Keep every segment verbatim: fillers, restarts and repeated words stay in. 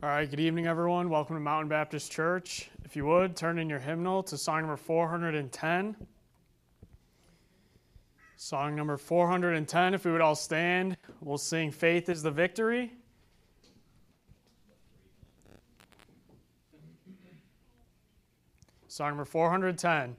All right, good evening, everyone. Welcome to Mountain Baptist Church. If you would, turn in your hymnal to song number four hundred ten. Song number four hundred ten, if we would all stand, we'll sing Faith is the Victory. Song number four hundred ten.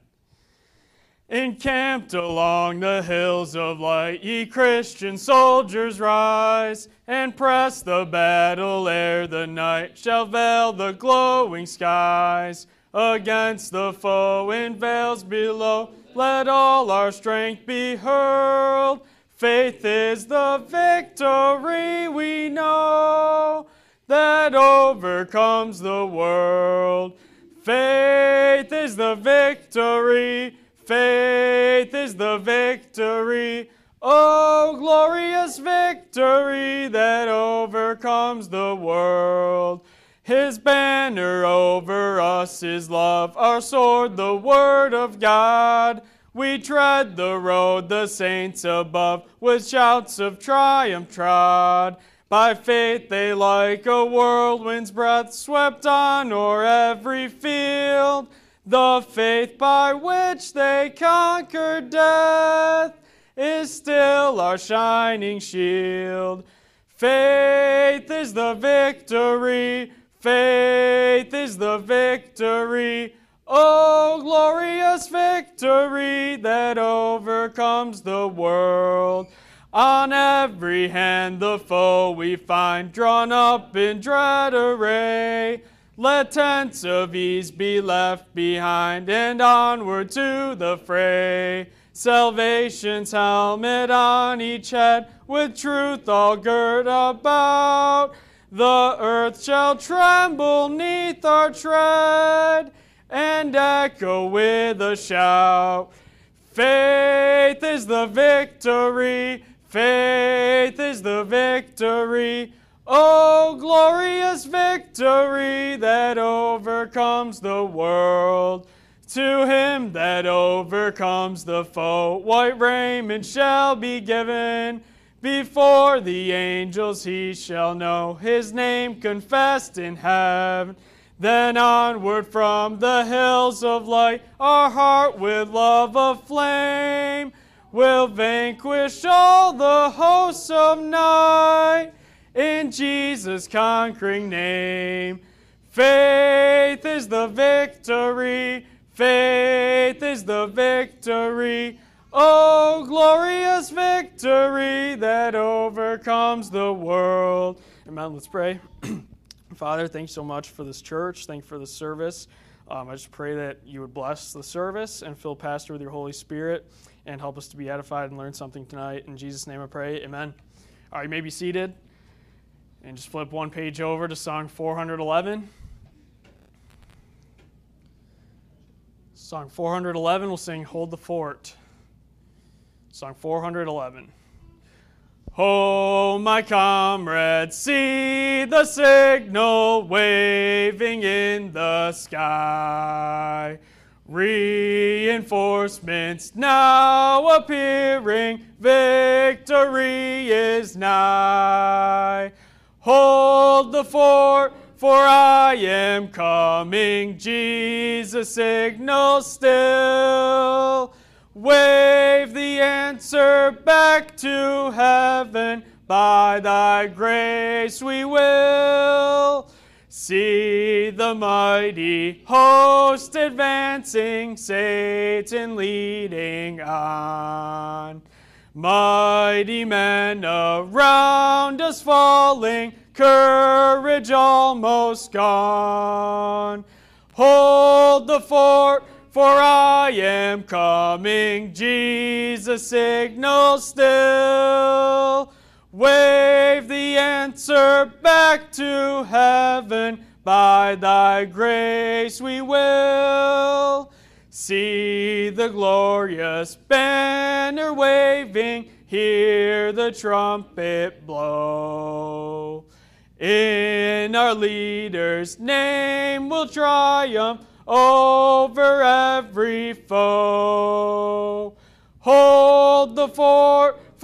Encamped along the hills of light, ye Christian soldiers rise, and press the battle ere the night shall veil the glowing skies. Against the foe in vales below, let all our strength be hurled. Faith is the victory we know, that overcomes the world. Faith is the victory, faith is the victory, oh, glorious victory that overcomes the world. His banner over us is love, our sword the word of God. We tread the road the saints above with shouts of triumph trod. By faith they like a whirlwind's breath swept on o'er every field. The faith by which they conquered death is still our shining shield. Faith is the victory, faith is the victory, oh, glorious victory that overcomes the world. On every hand the foe we find drawn up in dread array. Let tents of ease be left behind and onward to the fray. Salvation's helmet on each head, with truth all girt about. The earth shall tremble neath our tread, and echo with a shout. Faith is the victory, faith is the victory, oh, glorious victory that overcomes the world. To him that overcomes the foe, white raiment shall be given. Before the angels he shall know his name confessed in heaven. Then onward from the hills of light, our heart with love aflame will vanquish all the hosts of night in Jesus' conquering name. Faith is the victory, faith is the victory, oh, glorious victory that overcomes the world. Amen. Let's pray. Father, thanks so much for this church. Thank you for this service. Um, I just pray that you would bless the service and fill Pastor with your Holy Spirit and help us to be edified and learn something tonight. In Jesus' name I pray, amen. All right, you may be seated. And just flip one page over to Song four hundred eleven. Song four hundred eleven, we'll sing Hold the Fort. Song four hundred eleven. Oh, my comrades, see the signal waving in the sky. Reinforcements now appearing, victory is nigh. Hold the fort, for I am coming, Jesus signals still. Wave the answer back to heaven, by thy grace we will. See the mighty host advancing, Satan leading on. Mighty men around us falling, courage almost gone. Hold the fort, for I am coming, Jesus signals still. Wave the answer back to heaven, by thy grace we will. See the glorious banner waving, hear the trumpet blow. In our leader's name we'll triumph over every foe. Hold the fort,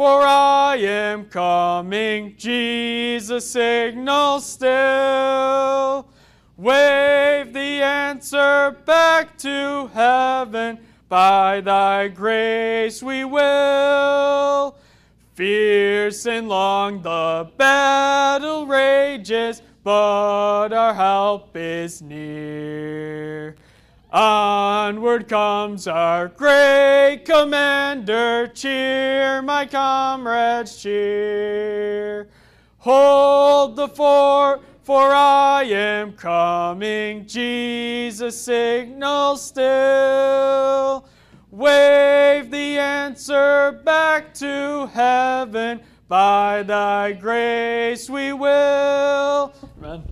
for I am coming. Jesus signals still. Wave the answer back to heaven. By thy grace we will. Fierce and long the battle rages, but our help is near. Onward comes our great commander. Cheer, my comrades, cheer. Hold the fort, for I am coming. Jesus signals still. Wave the answer back to heaven. By thy grace we will. Amen.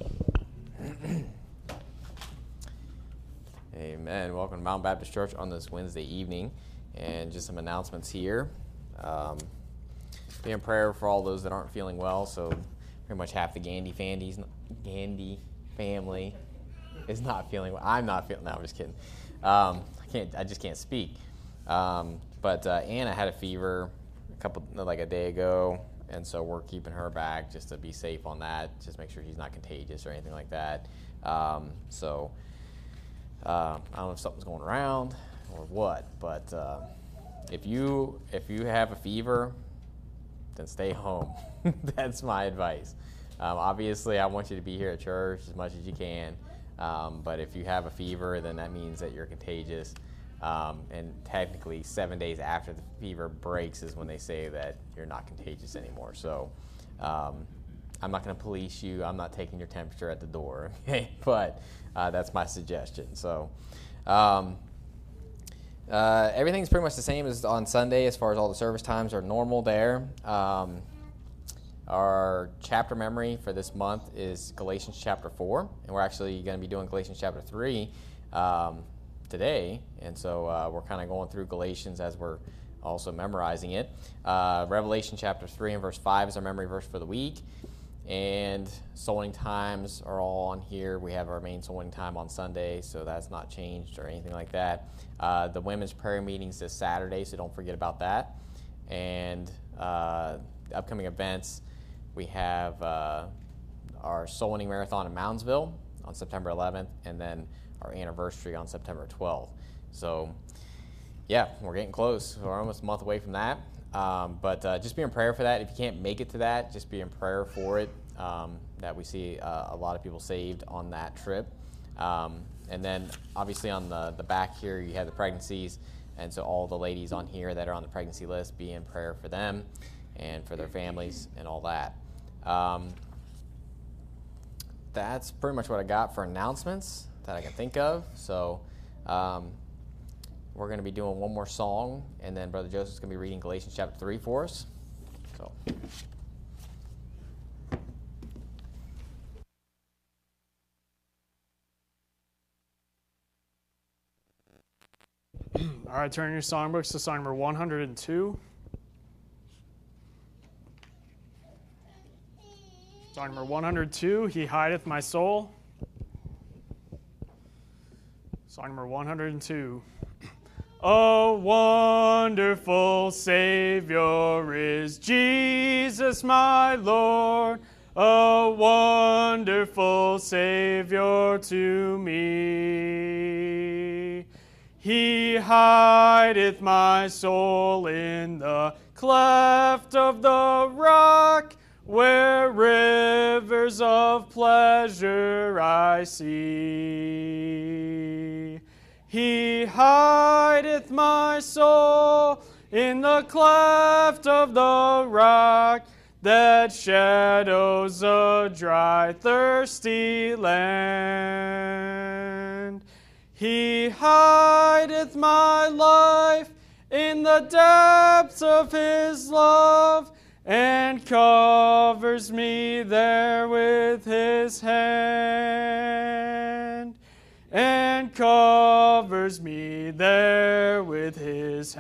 Amen. Welcome to Mountain Baptist Church on this Wednesday evening. And just some announcements here. Um, be in prayer for all those that aren't feeling well. So pretty much half the Gandy Fandies, Gandy family is not feeling well. I'm not feeling. No, I'm just kidding. Um, I can't. I just can't speak. Um, but uh, Anna had a fever a couple, like a day ago, and so we're keeping her back just to be safe on that. Just make sure she's not contagious or anything like that. Um, so uh, I don't know if something's going around or what, but uh, if you if you have a fever, then stay home. That's my advice. Um, obviously, I want you to be here at church as much as you can, um, but if you have a fever, then that means that you're contagious. Um, and technically, seven days after the fever breaks is when they say that you're not contagious anymore. So um, I'm not going to police you. I'm not taking your temperature at the door. Okay? But uh, that's my suggestion. So um, uh, everything's pretty much the same as on Sunday as far as all the service times are normal there. Um, our chapter memory for this month is Galatians chapter four, and we're actually going to be doing Galatians chapter three um, today, and so uh, we're kind of going through Galatians as we're also memorizing it. Uh, Revelation chapter three and verse five is our memory verse for the week, and soul winning times are all on here. We have our main soul winning time on Sunday, so that's not changed or anything like that. Uh, the women's prayer meeting's this Saturday, so don't forget about that. And uh, the upcoming events, we have uh, our soul winning marathon in Moundsville on September eleventh, and then our anniversary on September twelfth. So, yeah, we're getting close. We're almost a month away from that. Um, but uh, just be in prayer for that. If you can't make it to that, just be in prayer for it, um, that we see uh, a lot of people saved on that trip. Um, and then, obviously, on the, the back here, you have the pregnancies. And so all the ladies on here that are on the pregnancy list, be in prayer for them and for their families and all that. Um, that's pretty much what I got for announcements that I can think of. So um, we're going to be doing one more song, and then Brother Joseph's going to be reading Galatians chapter three for us. So. All right, turn your songbooks to song number one hundred two. Song number one hundred two, He Hideth My Soul. Song number one hundred two. Oh, wonderful Savior is Jesus my Lord, a wonderful Savior to me. He hideth my soul in the cleft of the rock, where rivers of pleasure I see. He hideth my soul in the cleft of the rock, that shadows a dry, thirsty land. He hideth my life in the depths of His love, and covers me there with His hand, and covers me there with His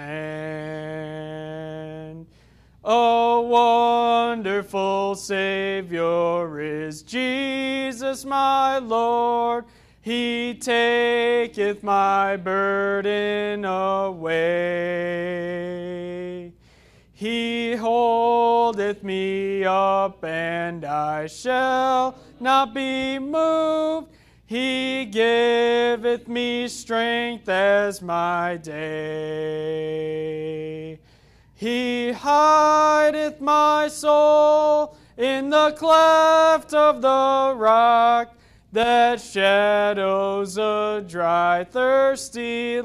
hand. Oh, wonderful Savior is Jesus my Lord, He taketh my burden away. He holdeth me up, and I shall not be moved. He giveth me strength as my day. He hideth my soul in the cleft of the rock, that shadows a dry, thirsty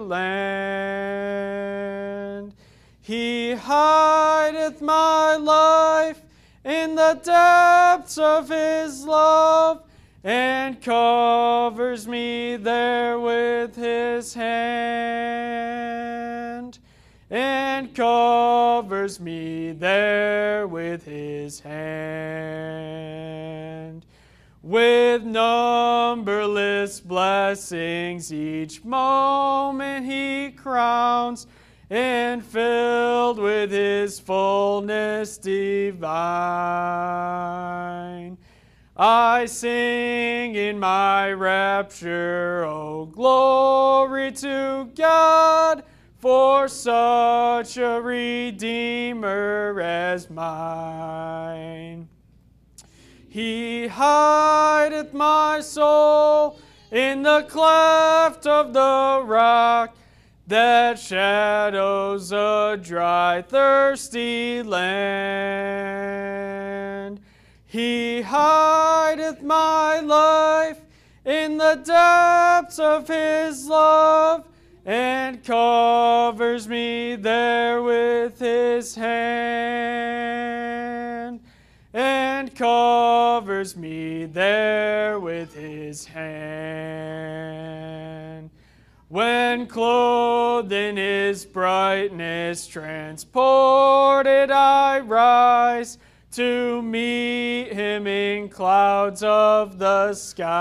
land. He hideth my life in the depths of his love, and covers me there with his hand, and covers me there with his hand. With numberless blessings each moment he crowns, and filled with his fullness divine. I sing in my rapture, oh glory to God, for such a Redeemer as mine. He hideth my soul in the cleft of the rock, that shadows a dry, thirsty land. He hideth my life in the depths of his love, and covers me there with his hand, and covers me there with his hand. When clothed in his brightness, transported I rise to meet him in clouds of the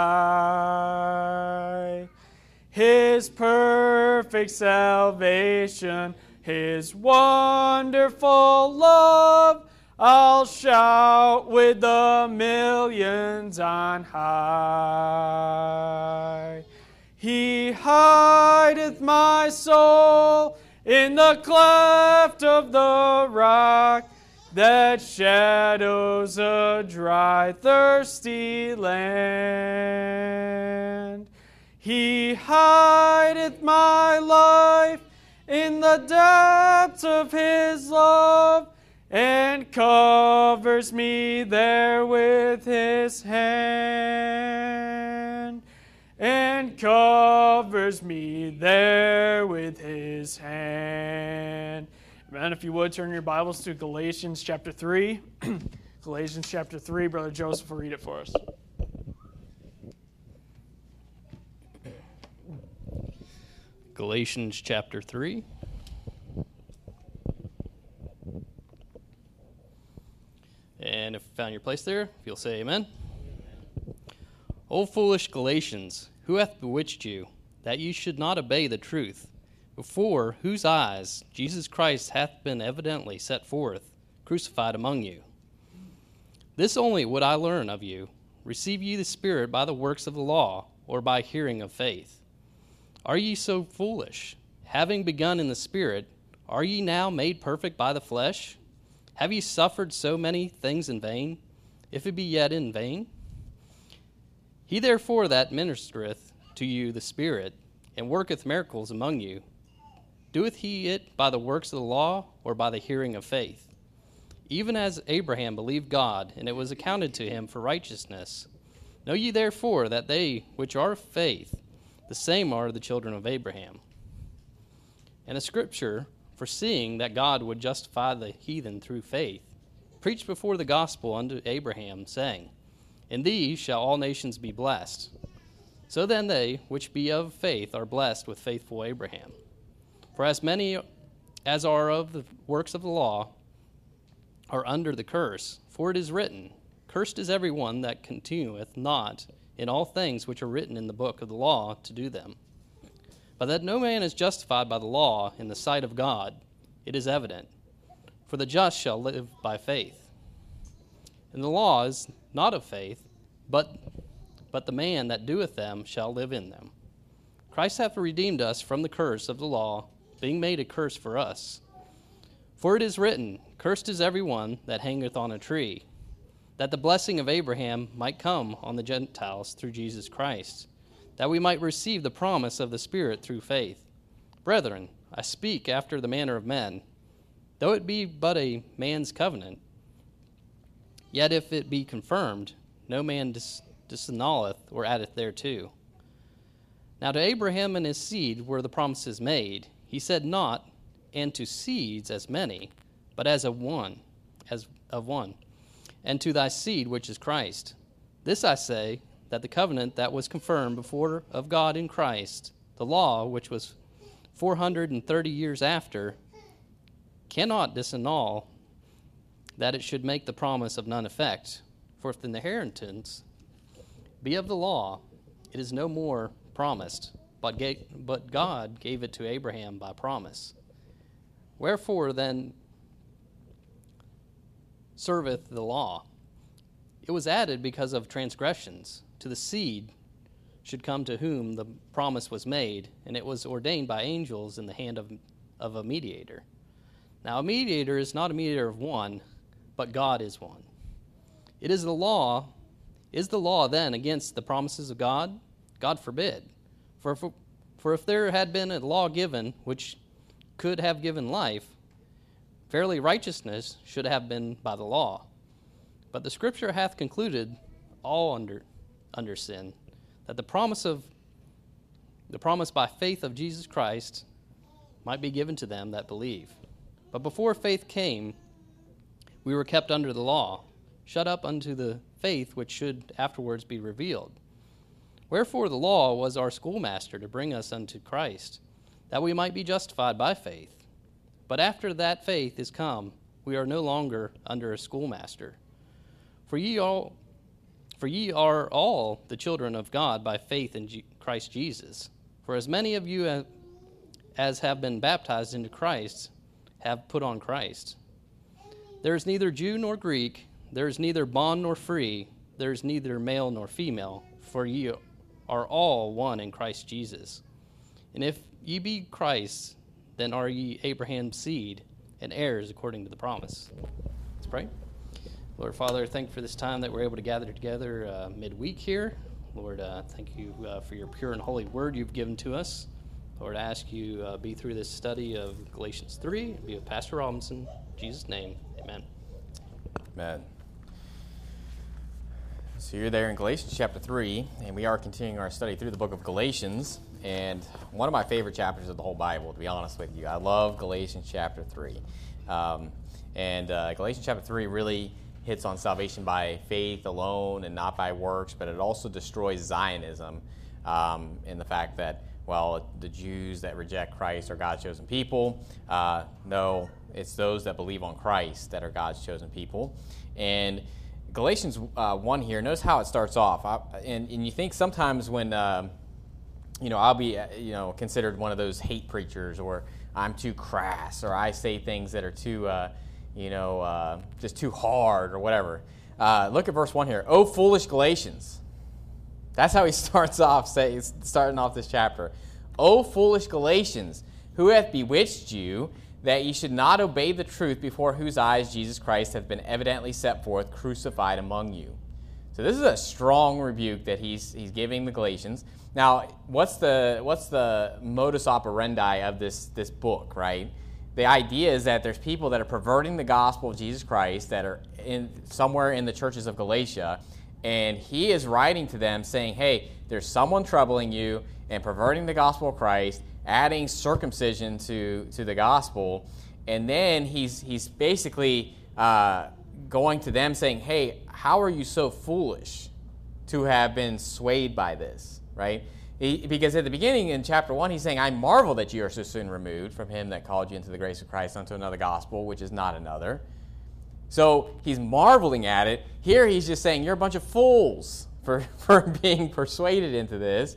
sky. His perfect salvation, his wonderful love, I'll shout with the millions on high. He hideth my soul in the cleft of the rock, that shadows a dry, thirsty land. He hideth my life in the depths of his love, and covers me there with his hand, and covers me there with his hand. Amen. If you would, turn your Bibles to Galatians chapter three. Galatians chapter three. Brother Joseph will read it for us. Galatians chapter three. And if you found your place there, if you'll say amen. O foolish Galatians, who hath bewitched you, that ye should not obey the truth, before whose eyes Jesus Christ hath been evidently set forth, crucified among you? This only would I learn of you. Receive ye the Spirit by the works of the law, or by hearing of faith? Are ye so foolish? Having begun in the Spirit, are ye now made perfect by the flesh? Have ye suffered so many things in vain, if it be yet in vain? He therefore that ministereth to you the Spirit, and worketh miracles among you, doeth he it by the works of the law, or by the hearing of faith? Even as Abraham believed God, and it was accounted to him for righteousness. Know ye therefore that they which are of faith, the same are the children of Abraham. And the Scripture, foreseeing that God would justify the heathen through faith, preached before the gospel unto Abraham, saying, In thee shall all nations be blessed. So then they which be of faith are blessed with faithful Abraham. For as many as are of the works of the law are under the curse, for it is written, Cursed is every one that continueth not in all things which are written in the book of the law to do them. But that no man is justified by the law in the sight of God, it is evident. For the just shall live by faith. And the law is not of faith, but, but the man that doeth them shall live in them. Christ hath redeemed us from the curse of the law, being made a curse for us. For it is written, Cursed is every one that hangeth on a tree, that the blessing of Abraham might come on the Gentiles through Jesus Christ, that we might receive the promise of the Spirit through faith. Brethren, I speak after the manner of men, though it be but a man's covenant, yet if it be confirmed, no man dis- disannulleth or addeth thereto. Now to Abraham and his seed were the promises made. He said not, and to seeds as many, but as of one, as of one, and to thy seed which is Christ. This I say, that the covenant that was confirmed before of God in Christ, the law which was four hundred and thirty years after, cannot disannul that it should make the promise of none effect. For if the inheritance be of the law, it is no more promised, but, gave, but God gave it to Abraham by promise. Wherefore then serveth the law? It was added because of transgressions. To the seed should come to whom the promise was made, and it was ordained by angels in the hand of, of a mediator. Now a mediator is not a mediator of one, but God is one. It is the law. Is the law then against the promises of God? God forbid. For if, for if there had been a law given which could have given life, verily righteousness should have been by the law. But the Scripture hath concluded all under under sin, that the promise of the promise by faith of Jesus Christ might be given to them that believe. But before faith came, we were kept under the law, shut up unto the faith which should afterwards be revealed. Wherefore the law was our schoolmaster to bring us unto Christ, that we might be justified by faith. But after that faith is come, we are no longer under a schoolmaster. For ye all, for ye are all the children of God by faith in G- Christ Jesus. For as many of you as have been baptized into Christ have put on Christ. There is neither Jew nor Greek, there is neither bond nor free, there is neither male nor female, for ye are all one in Christ Jesus. And if ye be Christ, then are ye Abraham's seed and heirs according to the promise. Let's pray. Lord Father, thank you for this time that we're able to gather together uh, midweek here. Lord, uh, thank you uh, for your pure and holy word you've given to us. Lord, I ask you uh, be through this study of Galatians three, and be with Pastor Robinson. In Jesus' name, amen. Amen. So you're there in Galatians chapter three, and we are continuing our study through the book of Galatians. And one of my favorite chapters of the whole Bible, to be honest with you. I love Galatians chapter three. Um, and uh, Galatians chapter three really hits on salvation by faith alone and not by works, but it also destroys Zionism um, in the fact that, well, the Jews that reject Christ are God's chosen people. Uh, no, it's those that believe on Christ that are God's chosen people. And Galatians uh, one here, notice how it starts off. I, and, and you think sometimes when, uh, you know, I'll be, you know, considered one of those hate preachers, or I'm too crass, or I say things that are too, uh, you know, uh, just too hard or whatever. Uh, look at verse one here. O foolish Galatians. That's how he starts off, say, starting off this chapter. O foolish Galatians, who hath bewitched you, that ye should not obey the truth, before whose eyes Jesus Christ hath been evidently set forth, crucified among you. So this is a strong rebuke that he's he's giving the Galatians. Now, what's the what's the modus operandi of this this book, right? The idea is that there's people that are perverting the gospel of Jesus Christ that are in somewhere in the churches of Galatia, and he is writing to them saying, hey, there's someone troubling you and perverting the gospel of Christ, adding circumcision to, to the gospel, and then he's he's basically uh, going to them saying, hey, how are you so foolish to have been swayed by this, right? He, because at the beginning in chapter one, he's saying, I marvel that you are so soon removed from him that called you into the grace of Christ unto another gospel, which is not another. So he's marveling at it. Here he's just saying, you're a bunch of fools for, for being persuaded into this.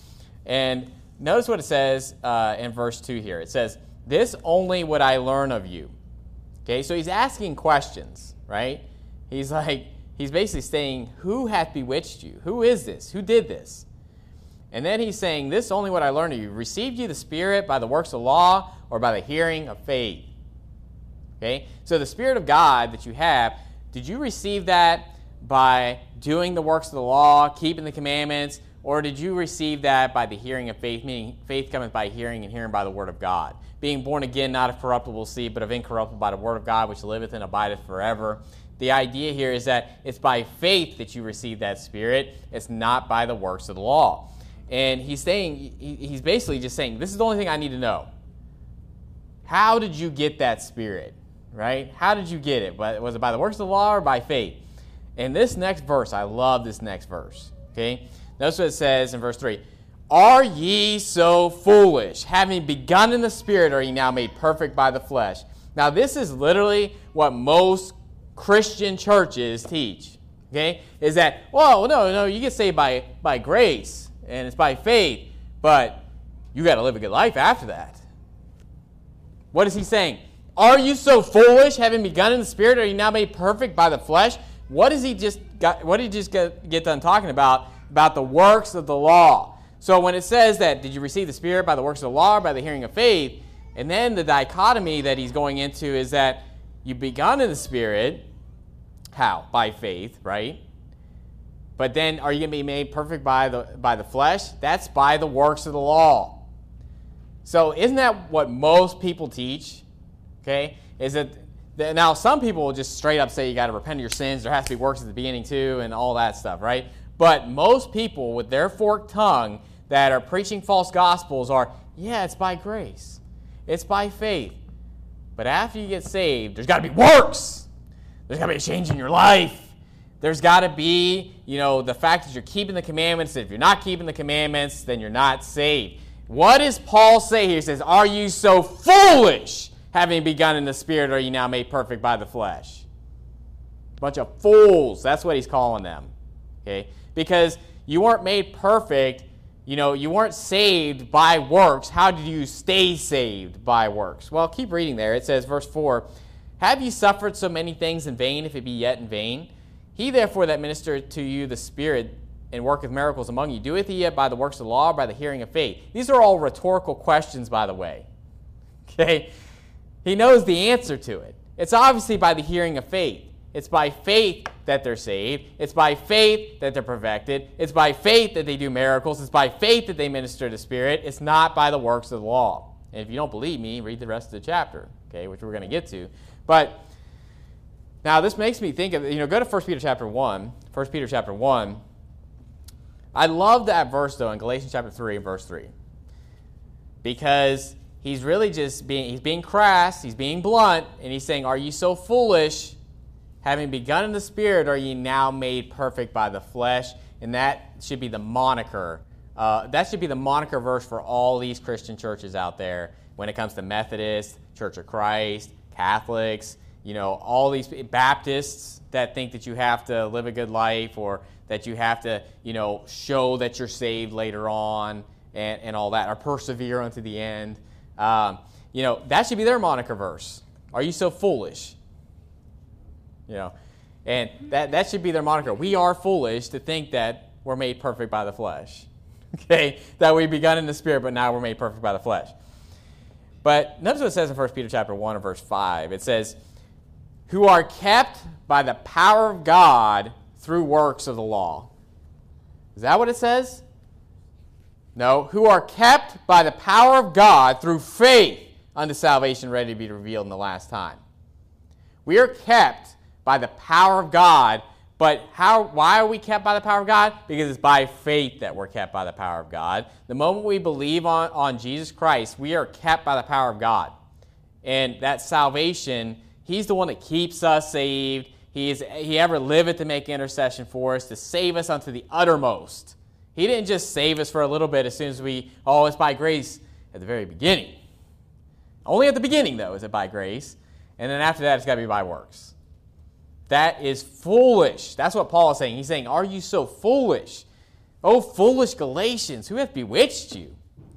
And notice what it says uh, in verse two here. It says, this only would I learn of you. Okay, so he's asking questions, right? He's like, he's basically saying, who hath bewitched you? Who is this? Who did this? And then he's saying, this only what I learned of you. Received you the Spirit by the works of law, or by the hearing of faith? Okay? So the Spirit of God that you have, did you receive that by doing the works of the law, keeping the commandments, or did you receive that by the hearing of faith, meaning faith cometh by hearing and hearing by the word of God? Being born again, not of corruptible seed, but of incorruptible by the word of God, which liveth and abideth forever. The idea here is that it's by faith that you receive that Spirit. It's not by the works of the law. And he's saying, he's basically just saying, this is the only thing I need to know. How did you get that Spirit, right? How did you get it? Was it by the works of the law or by faith? And this next verse, I love this next verse, okay? Notice what it says in verse three. Are ye so foolish? Having begun in the Spirit, are ye now made perfect by the flesh? Now, this is literally what most Christian churches teach, okay? Is that, well, no, no, you get saved by, by grace, and it's by faith, but you got to live a good life after that. What is he saying? Are you so foolish, having begun in the Spirit, are you now made perfect by the flesh? What does he just got, what did he just get, get done talking about? About the works of the law. So when it says that, did you receive the Spirit by the works of the law or by the hearing of faith? And then the dichotomy that he's going into is that you begun in the Spirit. How? By faith, right? But then are you going to be made perfect by the, by the flesh? That's by the works of the law. So isn't that what most people teach? Okay? Is that, now some people will just straight up say you got to repent of your sins. There has to be works at the beginning too and all that stuff, right? But most people with their forked tongue that are preaching false gospels are, yeah, it's by grace. It's by faith. But after you get saved, there's got to be works. There's got to be a change in your life. There's got to be, you know, the fact that you're keeping the commandments. If you're not keeping the commandments, then you're not saved. What does Paul say here? He says, are you so foolish, having begun in the Spirit, are you now made perfect by the flesh? A bunch of fools. That's what he's calling them. Okay? Because you weren't made perfect, you know, you weren't saved by works. How did you stay saved by works? Well, keep reading there. It says, verse four, have ye suffered so many things in vain, if it be yet in vain? He therefore that ministereth to you the Spirit and worketh miracles among you, doeth he yet by the works of the law or by the hearing of faith? These are all rhetorical questions, by the way. Okay? He knows the answer to it. It's obviously by the hearing of faith. It's by faith that they're saved. It's by faith that they're perfected. It's by faith that they do miracles. It's by faith that they minister the Spirit. It's not by the works of the law. And if you don't believe me, read the rest of the chapter, okay, which we're going to get to. But now this makes me think of, you know, go to First Peter chapter one. First Peter chapter one. I love that verse, though, in Galatians chapter three, verse three. Because he's really just being, he's being crass, he's being blunt, and he's saying, are you so foolish, having begun in the Spirit, are ye now made perfect by the flesh? And that should be the moniker. Uh, that should be the moniker verse for all these Christian churches out there when it comes to Methodists, Church of Christ, Catholics, you know, all these Baptists that think that you have to live a good life or that you have to, you know, show that you're saved later on and, and all that, or persevere unto the end. Um, you know, that should be their moniker verse. Are you so foolish? You know, and that, that should be their moniker. We are foolish to think that we're made perfect by the flesh. Okay? That we begun in the Spirit, but now we're made perfect by the flesh. But notice what it says in First Peter chapter one and verse five. It says, who are kept by the power of God through works of the law. Is that what it says? No. Who are kept by the power of God through faith unto salvation ready to be revealed in the last time. We are kept by the power of God, but how? Why are we kept by the power of God? Because it's by faith that we're kept by the power of God. The moment we believe on, on Jesus Christ, we are kept by the power of God. And that salvation, he's the one that keeps us saved. He, is, he ever liveth to make intercession for us, to save us unto the uttermost. He didn't just save us for a little bit as soon as we, oh, it's by grace at the very beginning. Only at the beginning, though, is it by grace. And then after that, it's got to be by works. That is foolish. That's what Paul is saying. He's saying, are you so foolish? Oh, foolish Galatians, who hath bewitched you?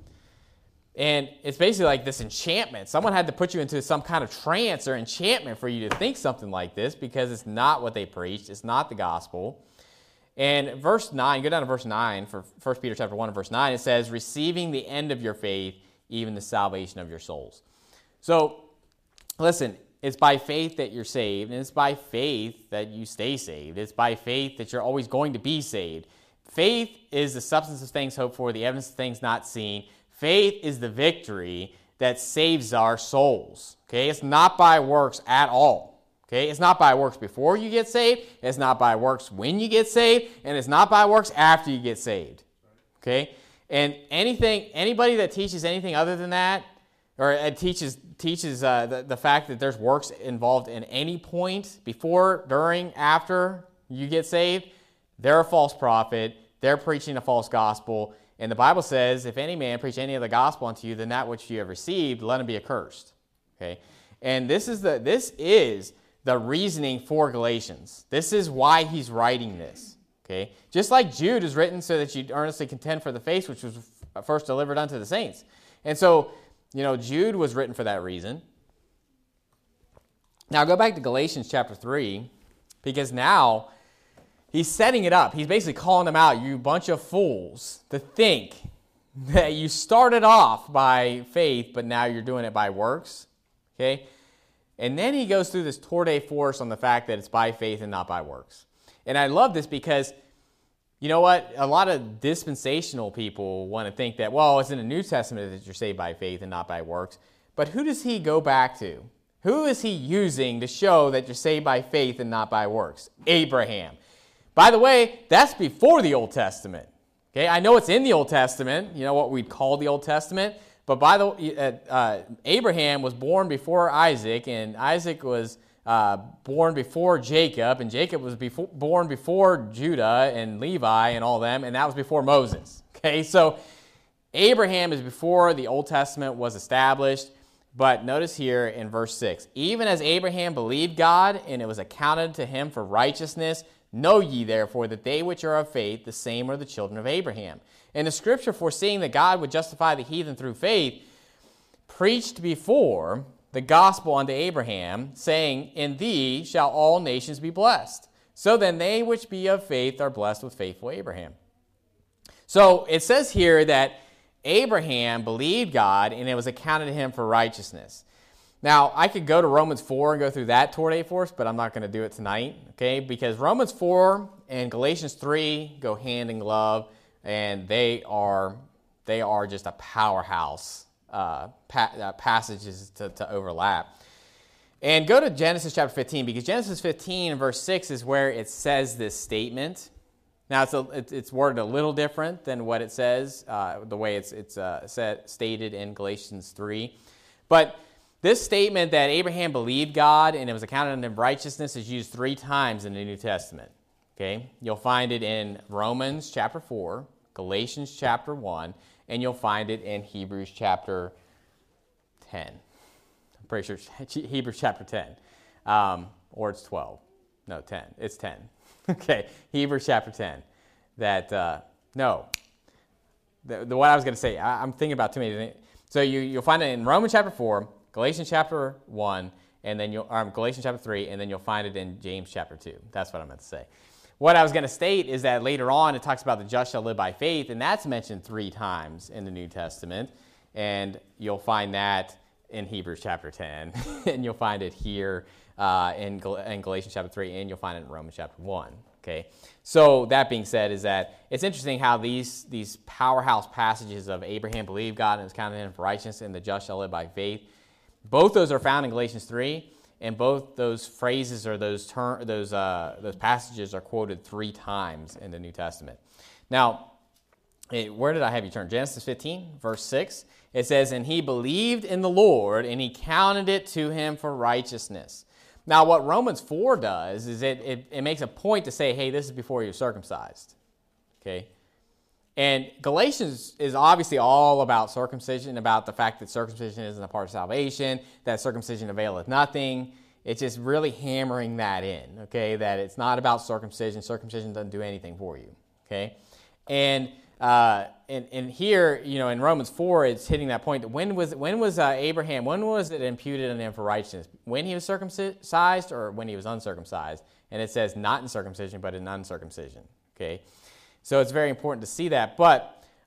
And it's basically like this enchantment. Someone had to put you into some kind of trance or enchantment for you to think something like this, because it's not what they preached. It's not the gospel. And verse nine, go down to verse nine for First Peter chapter one and verse nine. It says, receiving the end of your faith, even the salvation of your souls. So, listen, it's by faith that you're saved, and it's by faith that you stay saved. It's by faith that you're always going to be saved. Faith is the substance of things hoped for, the evidence of things not seen. Faith is the victory that saves our souls. Okay, it's not by works at all. Okay, it's not by works before you get saved. It's not by works when you get saved, and it's not by works after you get saved. Okay, and anything, anybody that teaches anything other than that, or uh, teaches teaches uh, the, the fact that there's works involved in any point before, during, after you get saved, they're a false prophet. They're preaching a false gospel. And the Bible says, if any man preach any of the gospel unto you than that which you have received, let him be accursed. Okay, and this is the this is the reasoning for Galatians. This is why he's writing this. Okay, just like Jude is written so that you earnestly contend for the faith which was first delivered unto the saints. And so, you know, Jude was written for that reason. Now go back to Galatians chapter three, because now he's setting it up. He's basically calling them out, you bunch of fools, to think that you started off by faith, but now you're doing it by works. Okay? And then he goes through this tour de force on the fact that it's by faith and not by works. And I love this because, you know what? A lot of dispensational people want to think that, well, it's in the New Testament that you're saved by faith and not by works. But who does he go back to? Who is he using to show that you're saved by faith and not by works? Abraham. By the way, that's before the Old Testament. Okay, I know it's in the Old Testament, you know what we'd call the Old Testament, but by the uh, uh, Abraham was born before Isaac, and Isaac was uh, born before Jacob, and Jacob was before, born before Judah and Levi and all them, and that was before Moses. Okay, so Abraham is before the Old Testament was established, but notice here in verse six, even as Abraham believed God, and it was accounted to him for righteousness, know ye therefore that they which are of faith, the same are the children of Abraham. And the scripture, foreseeing that God would justify the heathen through faith, preached before the gospel unto Abraham, saying, in thee shall all nations be blessed. So then they which be of faith are blessed with faithful Abraham. So it says here that Abraham believed God, and it was accounted to him for righteousness. Now, I could go to Romans four and go through that tour de force, but I'm not going to do it tonight, okay? Because Romans four and Galatians three go hand in glove, and they are they are just a powerhouse uh, pa- uh, passages to, to overlap. And go to Genesis chapter fifteen, because Genesis fifteen and verse six is where it says this statement. Now, it's a, it's worded a little different than what it says, uh, the way it's it's uh, set, stated in Galatians three, but this statement that Abraham believed God and it was accounted unto him righteousness is used three times in the New Testament. Okay, you'll find it in Romans chapter four, Galatians chapter one, and you'll find it in Hebrews chapter ten. I'm pretty sure it's Hebrews chapter ten, um, or it's twelve. No, ten. It's ten. Okay, Hebrews chapter ten. That uh, no, the, the what I was going to say. I, I'm thinking about too many things. So you you'll find it in Romans chapter four. Galatians chapter one, and then you'll um, Galatians chapter three, and then you'll find it in James chapter two. That's what I meant to say. What I was going to state is that later on it talks about the just shall live by faith, and that's mentioned three times in the New Testament, and you'll find that in Hebrews chapter ten, and you'll find it here uh, in, Gal- in Galatians chapter three, and you'll find it in Romans chapter one. Okay, so that being said, is that it's interesting how these these powerhouse passages of Abraham believed God and it was counted him for righteousness, and the just shall live by faith. Both those are found in Galatians three, and both those phrases or those ter- those uh, those passages are quoted three times in the New Testament. Now, it, where did I have you turn? Genesis fifteen, verse six. It says, and he believed in the Lord, and he counted it to him for righteousness. Now, what Romans four does is it, it, it makes a point to say, hey, this is before you're circumcised. Okay? And Galatians is obviously all about circumcision, about the fact that circumcision isn't a part of salvation, that circumcision availeth nothing. It's just really hammering that in, okay, that it's not about circumcision. Circumcision doesn't do anything for you, okay? And uh, and, and here, you know, in Romans four, it's hitting that point. That when was when was uh, Abraham, when was it imputed on him for righteousness? When he was circumcised or when he was uncircumcised? And it says not in circumcision, but in uncircumcision, okay? So it's very important to see that. But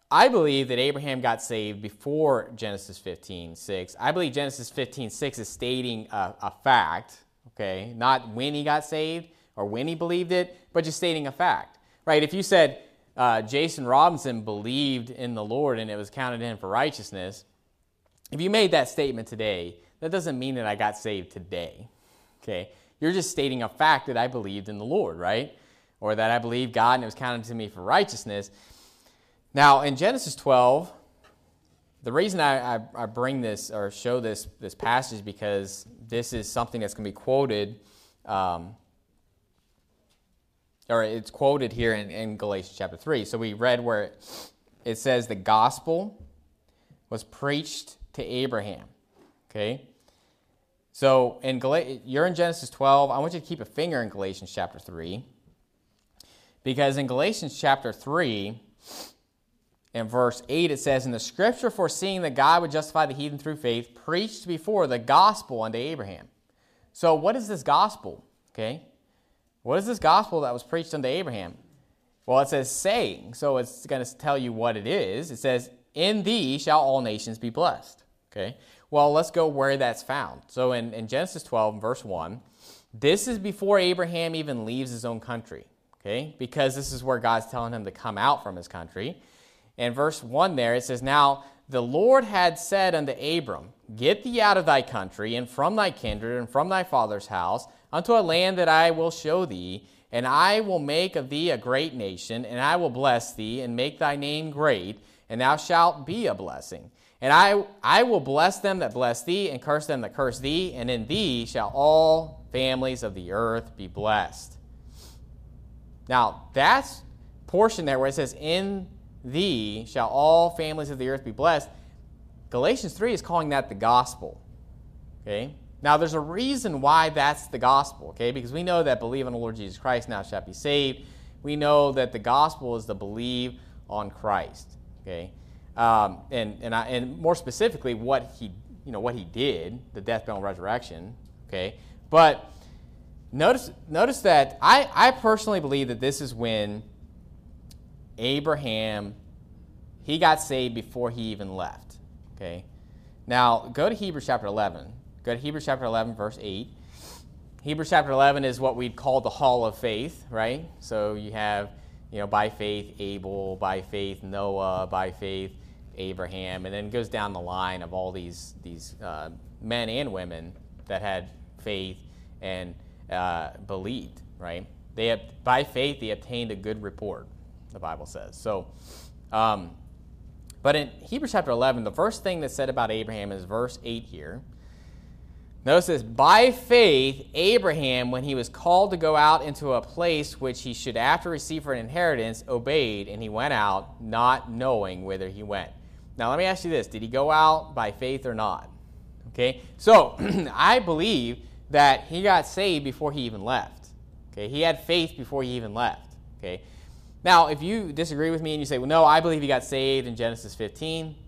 I believe that Abraham got saved before Genesis fifteen six. I believe Genesis fifteen six is stating a, a fact, okay? Not when he got saved or when he believed it, but just stating a fact, right? If you said uh, Jason Robinson believed in the Lord and it was counted in for righteousness, if you made that statement today, that doesn't mean that I got saved today, okay? You're just stating a fact that I believed in the Lord, right? Or that I believed God and it was counted to me for righteousness. Now, in Genesis twelve, the reason I, I, I bring this or show this, this passage because this is something that's going to be quoted, um, or it's quoted here in, in Galatians chapter three. So we read where it, it says the gospel was preached to Abraham, okay? So in Gal- you're in Genesis twelve. I want you to keep a finger in Galatians chapter three. Because in Galatians chapter three, in verse eight, it says, "In the scripture foreseeing that God would justify the heathen through faith, preached before the gospel unto Abraham." So what is this gospel? Okay? What is this gospel that was preached unto Abraham? Well, it says saying. So it's going to tell you what it is. It says, "In thee shall all nations be blessed." Okay? Well, let's go where that's found. So in, in Genesis twelve, verse one, this is before Abraham even leaves his own country. Okay? Because this is where God's telling him to come out from his country. In verse one there, it says, "Now the Lord had said unto Abram, Get thee out of thy country, and from thy kindred, and from thy father's house, unto a land that I will show thee, and I will make of thee a great nation, and I will bless thee, and make thy name great, and thou shalt be a blessing. And I, I will bless them that bless thee, and curse them that curse thee, and in thee shall all families of the earth be blessed." Now, that's portion there where it says, "In thee shall all families of the earth be blessed." Galatians three is calling that the gospel. Okay? Now, there's a reason why that's the gospel, okay? Because we know that believe on the Lord Jesus Christ, now shalt be saved. We know that the gospel is to believe on Christ, okay? Um, and and I, and more specifically, what he you know what he did, the death, burial, and resurrection, okay? But notice notice that I I personally believe that this is when Abraham, he got saved before he even left, okay? Now, go to Hebrews chapter eleven. Go to Hebrews chapter eleven, verse eight. Hebrews chapter eleven is what we'd call the hall of faith, right? So you have, you know, by faith Abel, by faith Noah, by faith Abraham, and then it goes down the line of all these, these uh, men and women that had faith and uh, believed, right? They have, by faith, they obtained a good report, the Bible says. So, um, but in Hebrews chapter eleven, the first thing that's said about Abraham is verse eight here. Notice this: "By faith, Abraham, when he was called to go out into a place which he should after receive for an inheritance, obeyed, and he went out, not knowing whither he went." Now, let me ask you this. Did he go out by faith or not? Okay, so I believe that he got saved before he even left. Okay, he had faith before he even left. Okay, now, if you disagree with me and you say, well, no, I believe he got saved in Genesis fifteen,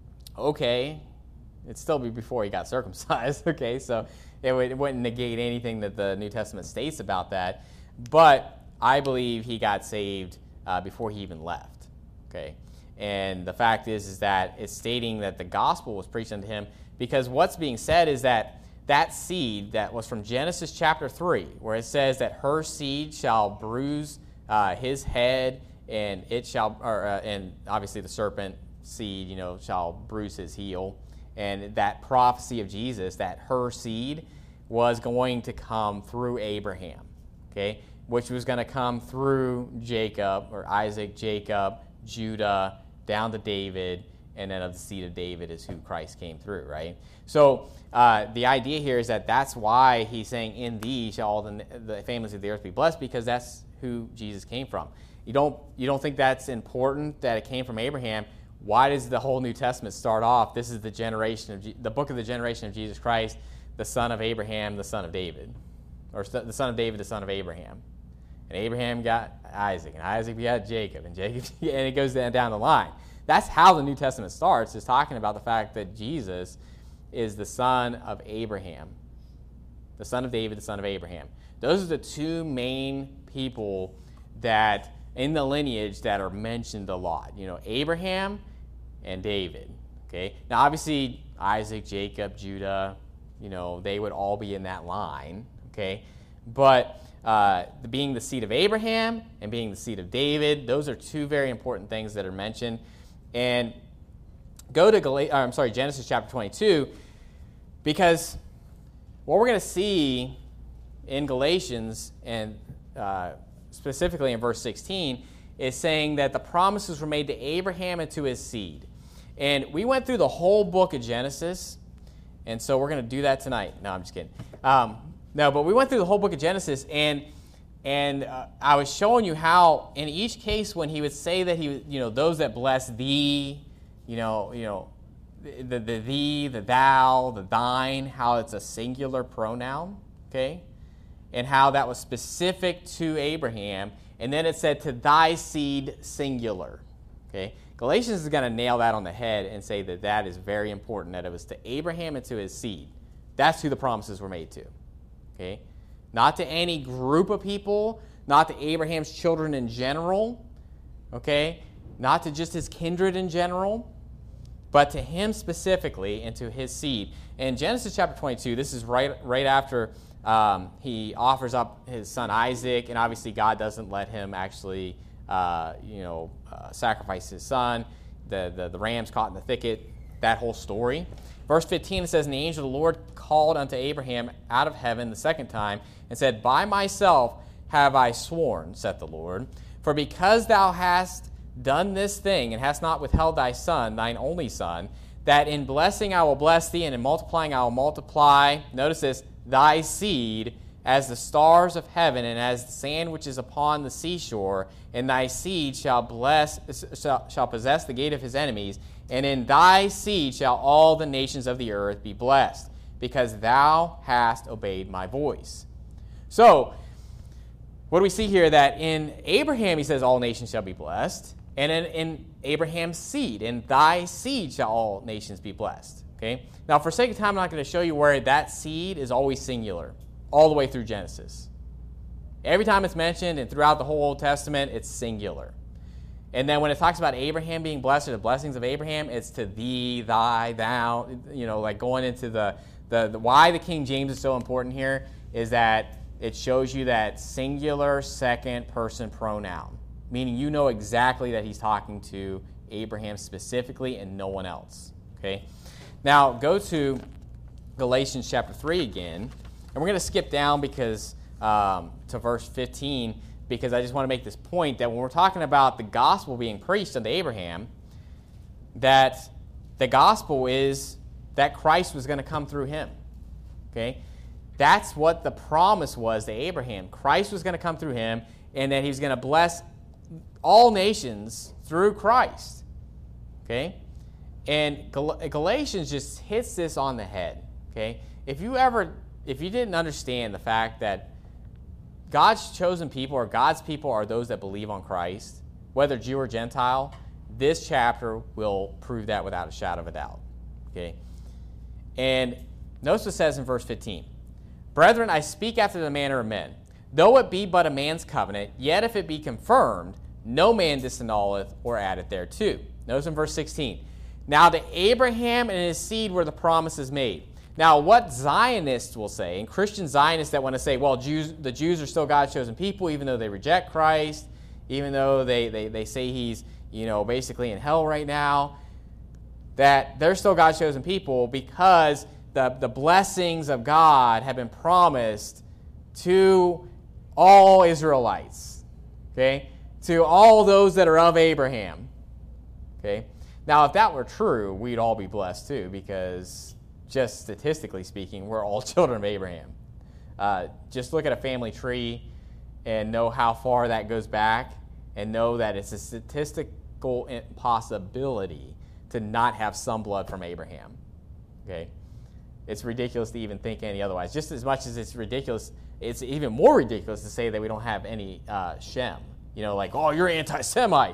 okay, it'd still be before he got circumcised, okay, so it, would, it wouldn't negate anything that the New Testament states about that, but I believe he got saved uh, before he even left, okay, and the fact is, is that it's stating that the gospel was preached unto him, because what's being said is that that seed that was from Genesis chapter three, where it says that her seed shall bruise uh, his head, and it shall, or, uh, and obviously the serpent seed, you know, shall bruise his heel. And that prophecy of Jesus, that her seed was going to come through Abraham, okay, which was going to come through Jacob, or Isaac, Jacob, Judah, down to David, and then of the seed of David is who Christ came through, right? So uh, the idea here is that that's why he's saying, "In thee shall all the, the families of the earth be blessed," because that's who Jesus came from. You don't you don't think that's important that it came from Abraham? Why does the whole New Testament start off? This is the generation of Je- the book of the generation of Jesus Christ, the son of Abraham, the son of David, or the son of David, the son of Abraham. And Abraham got Isaac, and Isaac got Jacob, and Jacob, and it goes down, down the line. That's how the New Testament starts, is talking about the fact that Jesus is the son of Abraham, the son of David, the son of Abraham. Those are the two main people that in the lineage that are mentioned a lot. You know, Abraham and David. Okay. Now, obviously, Isaac, Jacob, Judah, you know, they would all be in that line. Okay. But uh, being the seed of Abraham and being the seed of David, those are two very important things that are mentioned. And go to Gal- I'm sorry, Genesis chapter twenty-two, because what we're going to see in Galatians, and uh, specifically in verse sixteen, is saying that the promises were made to Abraham and to his seed. And we went through the whole book of Genesis, and so we're going to do that tonight. No, I'm just kidding. Um, no, but we went through the whole book of Genesis, and and uh, I was showing you how in each case when he would say that he, you know, those that bless thee, you know, you know, the the thee, the thou, the thine, how it's a singular pronoun, okay, and how that was specific to Abraham, and then it said to thy seed, singular, okay. Galatians is going to nail that on the head and say that that is very important, that it was to Abraham and to his seed. That's who the promises were made to, okay? Not to any group of people, not to Abraham's children in general, okay? Not to just his kindred in general, but to him specifically and to his seed. In Genesis chapter twenty-two, this is right, right after um, he offers up his son Isaac, and obviously God doesn't let him actually Uh, you know, uh, sacrifice his son, the, the the rams caught in the thicket, that whole story. Verse fifteen, it says, and the angel of the Lord called unto Abraham out of heaven the second time, and said, by myself have I sworn, saith the Lord, for because thou hast done this thing, and hast not withheld thy son, thine only son, that in blessing I will bless thee, and in multiplying I will multiply, notice this, thy seed, as the stars of heaven, and as the sand which is upon the seashore, and thy seed shall bless shall, shall possess the gate of his enemies, and in thy seed shall all the nations of the earth be blessed, because thou hast obeyed my voice. So, what do we see here? That in Abraham he says all nations shall be blessed, and in, in Abraham's seed, in thy seed shall all nations be blessed. Okay. Now, for sake of time, I'm not going to show you where that seed is always singular, all the way through Genesis. Every time it's mentioned and throughout the whole Old Testament, it's singular. And then when it talks about Abraham being blessed, or the blessings of Abraham, it's to thee, thy, thou, you know, like going into the, the, the why the King James is so important here is that it shows you that singular second person pronoun, meaning you know exactly that he's talking to Abraham specifically and no one else. Okay. Now go to Galatians chapter three again. And we're going to skip down because um, to verse fifteen, because I just want to make this point that when we're talking about the gospel being preached unto Abraham, that the gospel is that Christ was going to come through him. Okay? That's what the promise was to Abraham. Christ was going to come through him, and that he was going to bless all nations through Christ. Okay? And Gal- Galatians just hits this on the head. Okay? If you ever... If you didn't understand the fact that God's chosen people or God's people are those that believe on Christ, whether Jew or Gentile, this chapter will prove that without a shadow of a doubt. Okay? And notice what it says in verse fifteen. Brethren, I speak after the manner of men. Though it be but a man's covenant, yet if it be confirmed, no man disannulleth or addeth thereto. Notice in verse sixteen. Now to Abraham and his seed were the promises made. Now, what Zionists will say, and Christian Zionists that want to say, well, Jews, the Jews are still God's chosen people, even though they reject Christ, even though they, they, they say he's, you know, basically in hell right now, that they're still God's chosen people because the, the blessings of God have been promised to all Israelites, okay, to all those that are of Abraham, okay. Now, if that were true, we'd all be blessed too, because just statistically speaking, we're all children of Abraham. Uh, just look at a family tree and know how far that goes back, and know that it's a statistical impossibility to not have some blood from Abraham. Okay? It's ridiculous to even think any otherwise. Just as much as it's ridiculous, it's even more ridiculous to say that we don't have any uh, Shem. You know, like, oh, you're anti-Semite.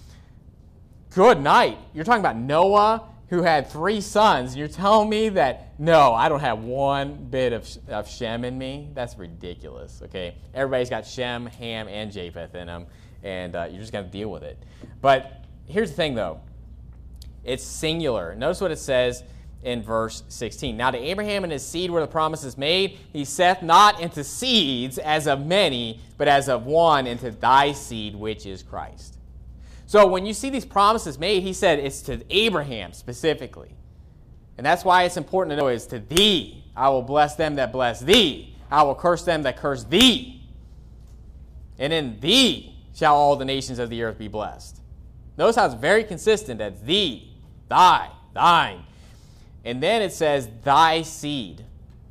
Good night. You're talking about Noah, who had three sons, and you're telling me that, no, I don't have one bit of, of Shem in me? That's ridiculous, okay? Everybody's got Shem, Ham, and Japheth in them, and uh, you're just going to deal with it. But here's the thing, though. It's singular. Notice what it says in verse sixteen. Now to Abraham and his seed were the promises made. He saith not into seeds as of many, but as of one, into thy seed, which is Christ. So when you see these promises made, he said it's to Abraham specifically. And that's why it's important to know it's to thee. I will bless them that bless thee. I will curse them that curse thee. And in thee shall all the nations of the earth be blessed. Notice how it's very consistent. That's thee, thy, thine. And then it says, thy seed.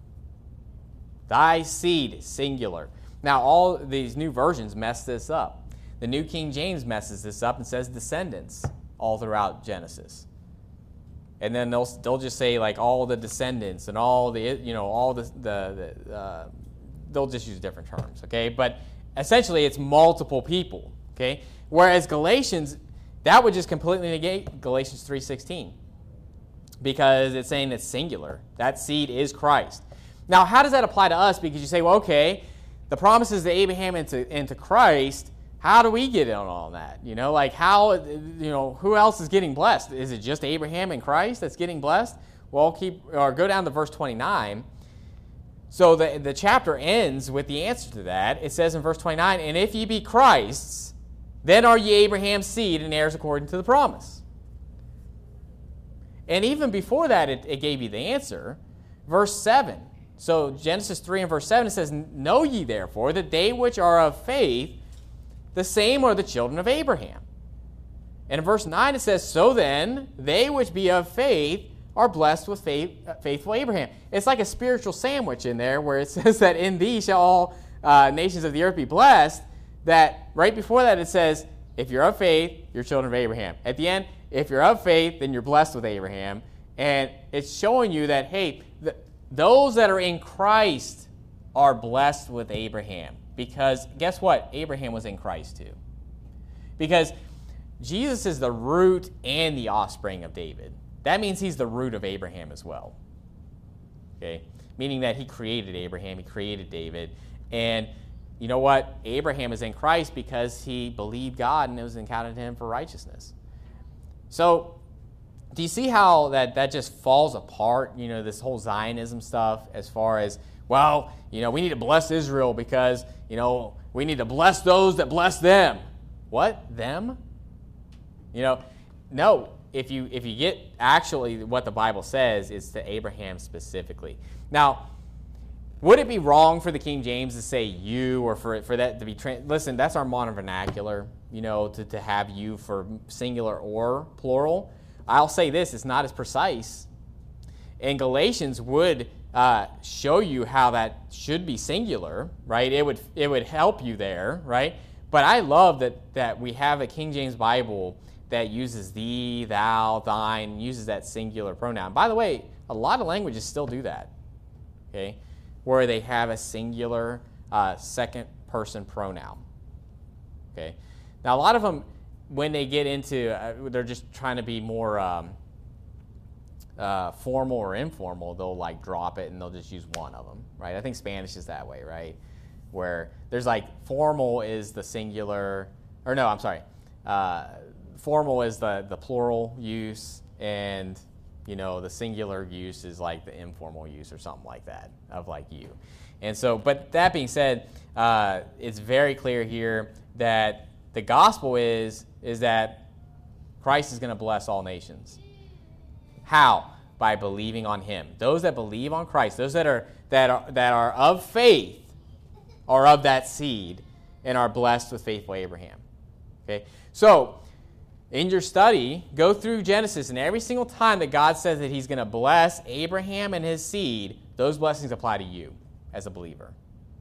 Thy seed, singular. Now, all these new versions mess this up. The New King James messes this up and says descendants all throughout Genesis. And then they'll they'll just say like all the descendants and all the, you know, all the, the, the uh, they'll just use different terms, okay? But essentially it's multiple people, okay? Whereas Galatians, that would just completely negate Galatians three sixteen. Because it's saying it's singular. That seed is Christ. Now, how does that apply to us? Because you say, well, okay, the promises to Abraham and to, and to Christ, how do we get in on that? You know, like how, you know, who else is getting blessed? Is it just Abraham and Christ that's getting blessed? Well, keep or go down to verse twenty-nine. So the, the chapter ends with the answer to that. It says in verse twenty-nine, and if ye be Christ's, then are ye Abraham's seed and heirs according to the promise. And even before that, it, it gave you the answer. Verse seven. So Genesis three and verse seven, it says, know ye therefore that they which are of faith, the same are the children of Abraham. And in verse nine it says, so then, they which be of faith are blessed with faith, uh, faithful Abraham. It's like a spiritual sandwich in there where it says that in thee shall all uh, nations of the earth be blessed. That right before that it says, if you're of faith, you're children of Abraham. At the end, if you're of faith, then you're blessed with Abraham. And it's showing you that, hey, the, those that are in Christ are blessed with Abraham. Because guess what? Abraham was in Christ too. Because Jesus is the root and the offspring of David. That means he's the root of Abraham as well. Okay? Meaning that he created Abraham, he created David. And you know what? Abraham is in Christ because he believed God and it was accounted to him for righteousness. So, do you see how that, that just falls apart, you know, this whole Zionism stuff as far as, well, you know, we need to bless Israel because, you know, we need to bless those that bless them. What? Them? You know, no. If you if you get actually what the Bible says, it's to Abraham specifically. Now, would it be wrong for the King James to say you or for for that to be, tra- listen, that's our modern vernacular, you know, to, to have you for singular or plural. I'll say this, it's not as precise. And Galatians would uh, show you how that should be singular, right? It would it would help you there, right? But I love that that we have a King James Bible that uses thee, thou, thine, uses that singular pronoun. By the way, a lot of languages still do that, okay? Where they have a singular uh, second-person pronoun. Okay. Now, a lot of them, when they get into, uh, they're just trying to be more um, uh, formal or informal. They'll like drop it and they'll just use one of them, right? I think Spanish is that way, right? Where there's like formal is the singular, or no, I'm sorry, uh, formal is the the plural use, and you know, the singular use is like the informal use or something like that of like you. And so, but that being said, uh, it's very clear here that the gospel is, is that Christ is going to bless all nations. How? By believing on him. Those that believe on Christ, those that are, that are, that are of faith are of that seed and are blessed with faithful Abraham. Okay? So, in your study, go through Genesis, and every single time that God says that he's going to bless Abraham and his seed, those blessings apply to you as a believer.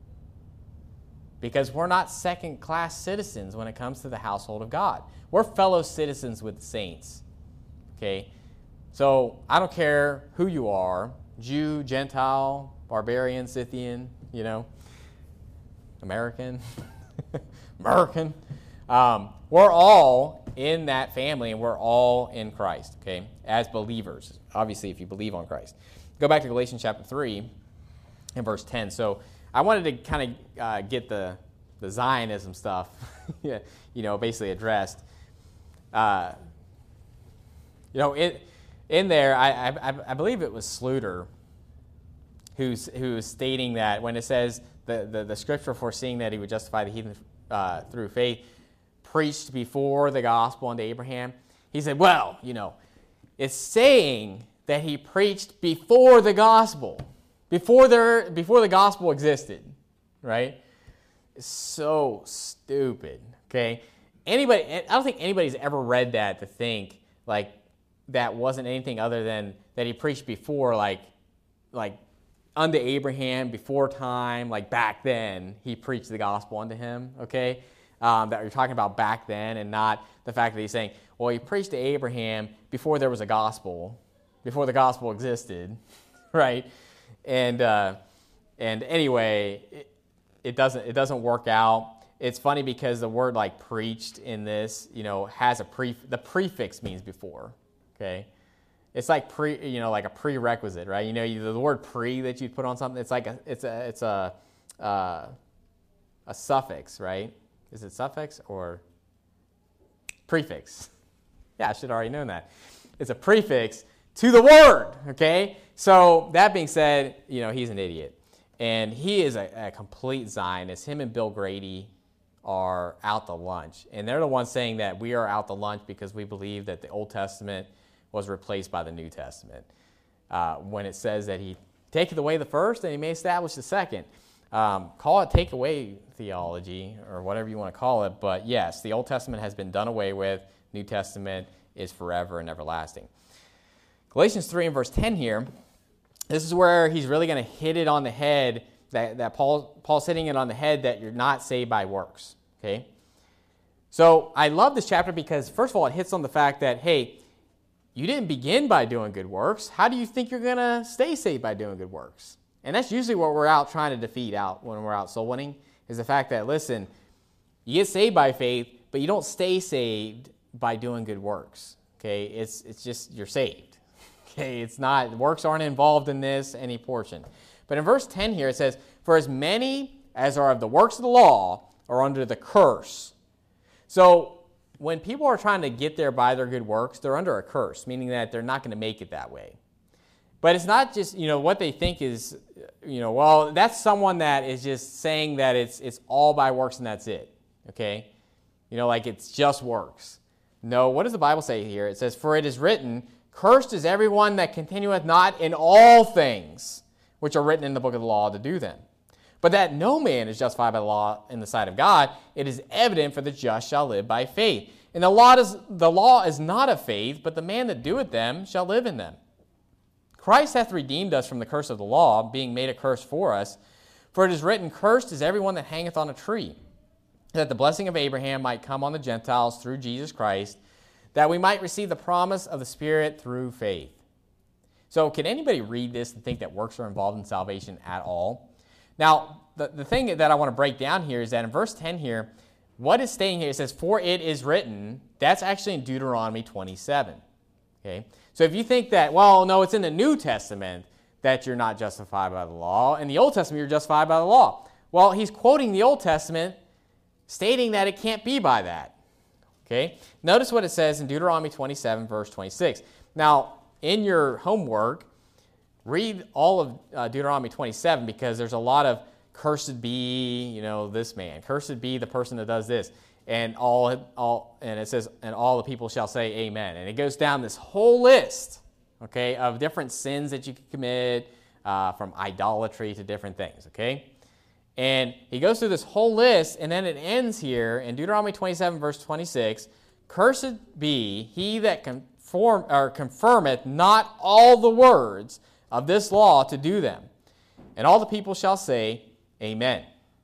Because we're not second-class citizens when it comes to the household of God. We're fellow citizens with the saints. Okay? So I don't care who you are, Jew, Gentile, barbarian, Scythian, you know, American, American. Um, we're all in that family, and we're all in Christ, okay, as believers, obviously, if you believe on Christ. Go back to Galatians chapter three and verse ten. So I wanted to kind of uh, get the the Zionism stuff, you know, basically addressed. Uh, you know, it, in there, I, I, I believe it was Sluter who's who's stating that when it says the, the, the scripture foreseeing that he would justify the heathen uh, through faith preached before the gospel unto Abraham, he said, well, you know, it's saying that he preached before the gospel, before there before the gospel existed, right? It's so stupid, okay? Anybody, I don't think anybody's ever read that to think like that wasn't anything other than that he preached before, like, like unto Abraham, before time, like back then, he preached the gospel unto him, okay? Um, that you're talking about back then, and not the fact that he's saying, well, he preached to Abraham before there was a gospel, before the gospel existed, right? And uh, and anyway, it, it doesn't it doesn't work out. It's funny because the word like preached in this, you know, has a pre the prefix means before, okay? It's like pre, you know, like a prerequisite, right? You know, you, the word pre that you put on something, it's like a it's a it's a uh, a suffix, right? Is it suffix or prefix? Yeah, I should have already known that. It's a prefix to the word, okay? So that being said, you know, he's an idiot. And he is a, a complete Zionist. Him and Bill Grady are out to lunch. And they're the ones saying that we are out to lunch because we believe that the Old Testament was replaced by the New Testament. Uh, when it says that he taketh away the first and he may establish the second. Um, call it take away theology or whatever you want to call it. But yes, the Old Testament has been done away with. New Testament is forever and everlasting. Galatians three and verse ten here, this is where he's really going to hit it on the head, that, that Paul, Paul's hitting it on the head that you're not saved by works, okay? So I love this chapter because, first of all, it hits on the fact that, hey, you didn't begin by doing good works. How do you think you're going to stay saved by doing good works? And that's usually what we're out trying to defeat out when we're out soul winning, is the fact that, listen, you get saved by faith, but you don't stay saved by doing good works, okay? It's it's just you're saved, okay? It's not, works aren't involved in this, any portion. But in verse ten here it says, for as many as are of the works of the law are under the curse. So when people are trying to get there by their good works, they're under a curse, meaning that they're not going to make it that way. But it's not just, you know, what they think is, you know, well, that's someone that is just saying that it's it's all by works and that's it, okay? You know, like it's just works. No, what does the Bible say here? It says, for it is written, cursed is everyone that continueth not in all things which are written in the book of the law to do them. But that no man is justified by the law in the sight of God, it is evident, for the just shall live by faith. And the law is, the law is not of faith, but the man that doeth them shall live in them. Christ hath redeemed us from the curse of the law, being made a curse for us. For it is written, cursed is everyone that hangeth on a tree, that the blessing of Abraham might come on the Gentiles through Jesus Christ, that we might receive the promise of the Spirit through faith. So can anybody read this and think that works are involved in salvation at all? Now, the, the thing that I want to break down here is that in verse ten here, what is staying here? It says, for it is written. That's actually in Deuteronomy twenty-seven. Okay? So if you think that, well, no, it's in the New Testament that you're not justified by the law. In the Old Testament, you're justified by the law. Well, he's quoting the Old Testament, stating that it can't be by that. Okay? Notice what it says in Deuteronomy twenty-seven, verse twenty-six. Now, in your homework, read all of uh, Deuteronomy twenty-seven, because there's a lot of cursed be, you know, this man. Cursed be the person that does this. And all, all, and it says, and all the people shall say amen. And it goes down this whole list, okay, of different sins that you can commit, uh, from idolatry to different things, okay? And he goes through this whole list, and then it ends here in Deuteronomy twenty-seven, verse twenty-six, cursed be he that conform, or confirmeth not all the words of this law to do them. And all the people shall say amen.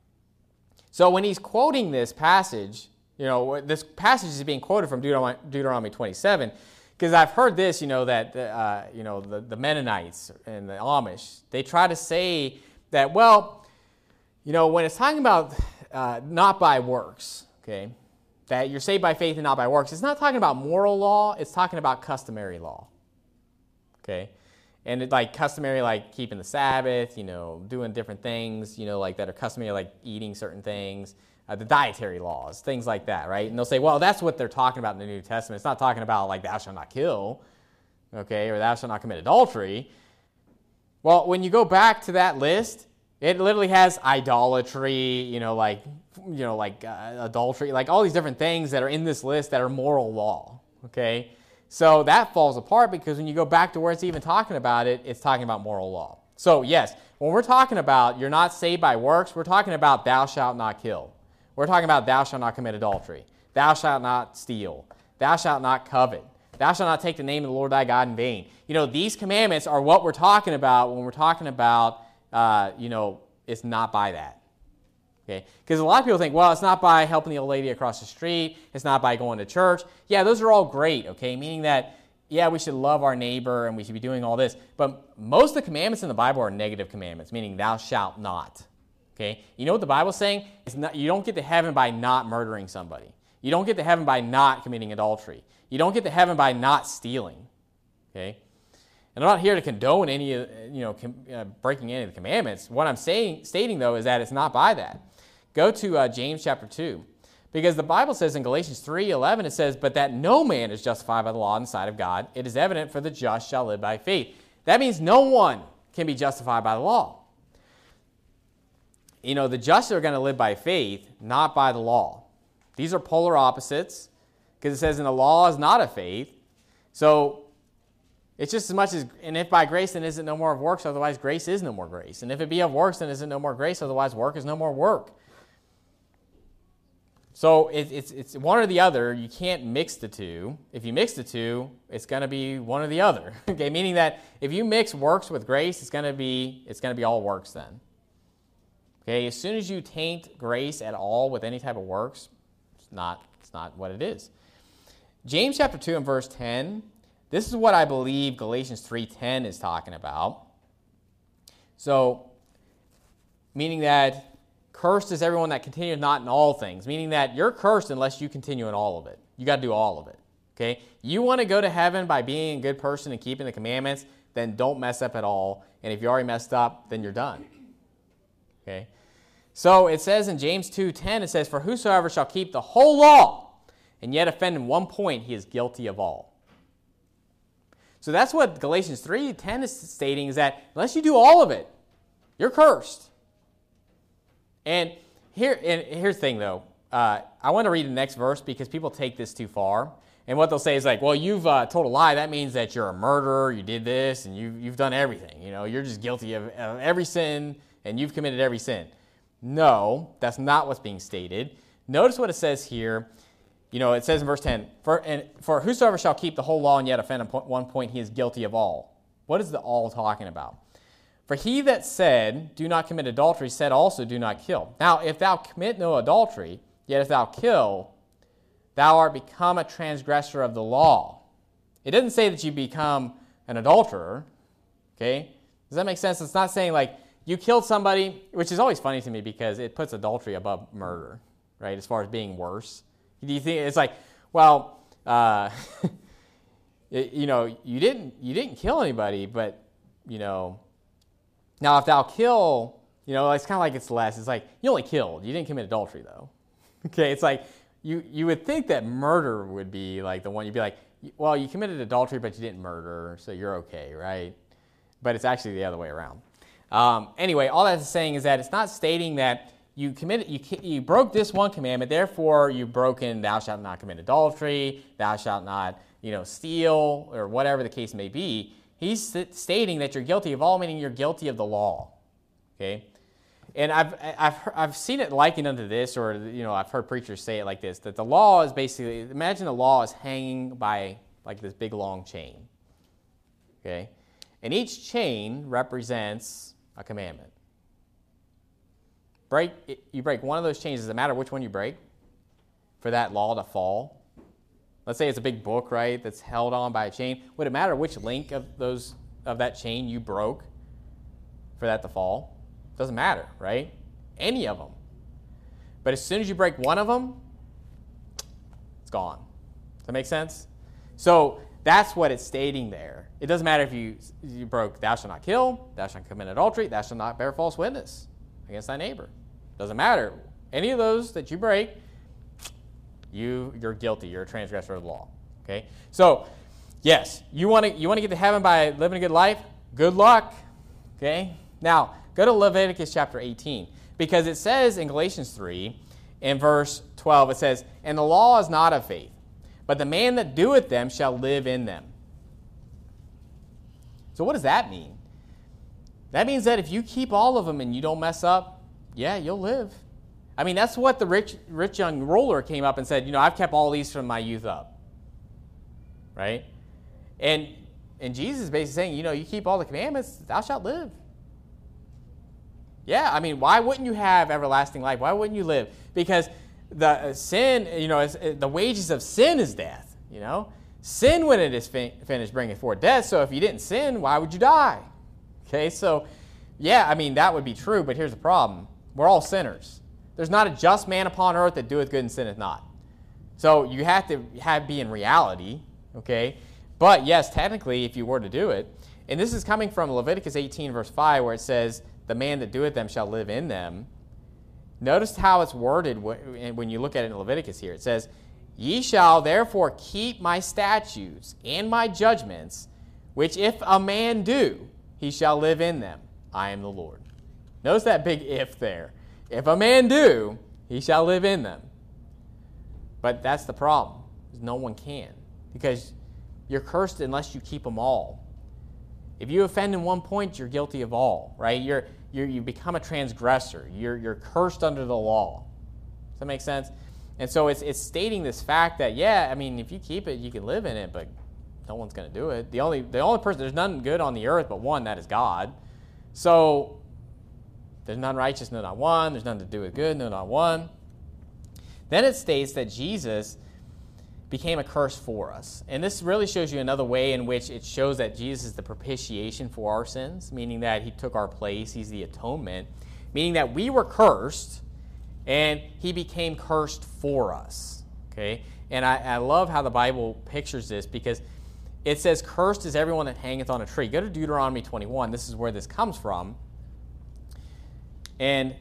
So when he's quoting this passage, you know, this passage is being quoted from Deuteronomy, Deuteronomy twenty-seven, because I've heard this, you know, that, uh, you know, the, the Mennonites and the Amish, they try to say that, well, you know, when it's talking about uh, not by works, okay, that you're saved by faith and not by works, it's not talking about moral law, it's talking about customary law, okay? And it, like customary, like keeping the Sabbath, you know, doing different things, you know, like that are customary, like eating certain things, uh, the dietary laws, things like that, right? And they'll say, well, that's what they're talking about in the New Testament. It's not talking about like thou shalt not kill, okay, or thou shalt not commit adultery. Well, when you go back to that list, it literally has idolatry, you know, like, you know, like uh, adultery, like all these different things that are in this list that are moral law, okay? So that falls apart because when you go back to where it's even talking about it, it's talking about moral law. So yes, when we're talking about you're not saved by works, we're talking about thou shalt not kill. We're talking about thou shalt not commit adultery. Thou shalt not steal. Thou shalt not covet. Thou shalt not take the name of the Lord thy God in vain. You know, these commandments are what we're talking about when we're talking about, uh, you know, it's not by that. Okay? Because a lot of people think, well, it's not by helping the old lady across the street. It's not by going to church. Yeah, those are all great, okay? Meaning that, yeah, we should love our neighbor and we should be doing all this. But most of the commandments in the Bible are negative commandments, meaning thou shalt not. Okay? You know what the Bible's saying? It's not, you don't get to heaven by not murdering somebody. You don't get to heaven by not committing adultery. You don't get to heaven by not stealing. Okay? And I'm not here to condone any, you know, com, uh, breaking any of the commandments. What I'm saying, stating, though, is that it's not by that. Go to uh, James chapter two. Because the Bible says in Galatians three eleven, it says, but that no man is justified by the law in the sight of God. It is evident, for the just shall live by faith. That means no one can be justified by the law. You know, the just are going to live by faith, not by the law. These are polar opposites, because it says, in the law is not of faith. So it's just as much as, and if by grace, then is it no more of works, otherwise grace is no more grace. And if it be of works, then is it no more grace, otherwise work is no more work. So it, it's it's one or the other. You can't mix the two. If you mix the two, it's going to be one or the other. Okay, meaning that if you mix works with grace, it's going to be it's going to be all works then. Okay, as soon as you taint grace at all with any type of works, it's not it's not what it is. James chapter two and verse ten. This is what I believe Galatians three ten is talking about. So, meaning that cursed is everyone that continues not in all things, meaning that you're cursed unless you continue in all of it. You got to do all of it. Okay? You want to go to heaven by being a good person and keeping the commandments, then don't mess up at all. And if you already messed up, then you're done. Okay? So it says in James two ten, it says, for whosoever shall keep the whole law and yet offend in one point, he is guilty of all. So that's what Galatians three ten is stating, is that unless you do all of it, you're cursed. And here, and here's the thing, though. Uh, I want to read the next verse because people take this too far. And what they'll say is like, well, you've uh, told a lie. That means that you're a murderer. You did this, and you, you've done everything. You know, you're just guilty of, of every sin, and you've committed every sin. No, that's not what's being stated. Notice what it says here. You know, it says in verse ten, for, and, for whosoever shall keep the whole law and yet offend at one point, he is guilty of all. What is the all talking about? For he that said, do not commit adultery, said also, do not kill. Now, if thou commit no adultery, yet if thou kill, thou art become a transgressor of the law. It doesn't say that you become an adulterer. Okay? Does that make sense? It's not saying like you killed somebody, which is always funny to me because it puts adultery above murder, right, as far as being worse. Do you think it's like, well, uh, it, you know, you didn't you didn't kill anybody, but, you know, now, if thou kill, you know, it's kind of like it's less. It's like, you only killed. You didn't commit adultery, though. Okay, it's like, you, you would think that murder would be like the one. You'd be like, well, you committed adultery, but you didn't murder, so you're okay, right? But it's actually the other way around. Um, anyway, all that's saying is that it's not stating that you committed, you, you broke this one commandment, therefore you've broken, thou shalt not commit adultery, thou shalt not, you know, steal, or whatever the case may be. He's stating that you're guilty of all, meaning you're guilty of the law, okay? And I've I've I've seen it likened unto this, or you know, I've heard preachers say it like this: that the law is basically, imagine the law is hanging by like this big long chain, okay? And each chain represents a commandment. Break you break one of those chains. Does it matter which one you break for that law to fall? Let's say it's a big book, right, that's held on by a chain. Would it matter which link of those of that chain you broke for that to fall? Doesn't matter, right? Any of them. But as soon as you break one of them, it's gone. Does that make sense? So that's what it's stating there. It doesn't matter if you you broke thou shalt not kill, thou shalt not commit adultery, thou shalt not bear false witness against thy neighbor. Doesn't matter. Any of those that you break, you, you're guilty. You're a transgressor of the law. Okay? So, yes, you want to you want to get to heaven by living a good life? Good luck. Okay? Now, go to Leviticus chapter eighteen, because it says in Galatians three, in verse twelve, it says, "And the law is not of faith, but the man that doeth them shall live in them." So what does that mean? That means that if you keep all of them and you don't mess up, yeah, you'll live. I mean, that's what the rich rich young ruler came up and said, you know, I've kept all these from my youth up. Right? And and Jesus is basically saying, you know, you keep all the commandments, thou shalt live. Yeah, I mean, why wouldn't you have everlasting life? Why wouldn't you live? Because the uh, sin, you know, is, uh, the wages of sin is death, you know. Sin, when it is fin- finished, bringeth forth death. So if you didn't sin, why would you die? Okay, so, yeah, I mean, that would be true, but here's the problem. We're all sinners. There's not a just man upon earth that doeth good and sinneth not. So you have to have be in reality, okay? But, yes, technically, if you were to do it, and this is coming from Leviticus eighteen, verse five, where it says, the man that doeth them shall live in them. Notice how it's worded when you look at it in Leviticus here. It says, ye shall therefore keep my statutes and my judgments, which if a man do, he shall live in them. I am the Lord. Notice that big if there. If a man do, he shall live in them. But that's the problem. No one can. Because you're cursed unless you keep them all. If you offend in one point, you're guilty of all, right? You're, you're, you become a transgressor. You're, you're cursed under the law. Does that make sense? And so it's, it's stating this fact that, yeah, I mean, if you keep it, you can live in it, but no one's going to do it. The only, the only person, there's none good on the earth but one, that is God. So there's none righteous, no, not one. There's none to do with good, no, not one. Then it states that Jesus became a curse for us. And this really shows you another way in which it shows that Jesus is the propitiation for our sins, meaning that he took our place. He's the atonement, meaning that we were cursed, and he became cursed for us. Okay? And I, I love how the Bible pictures this, because it says, cursed is everyone that hangeth on a tree. Go to Deuteronomy twenty-one. This is where this comes from. And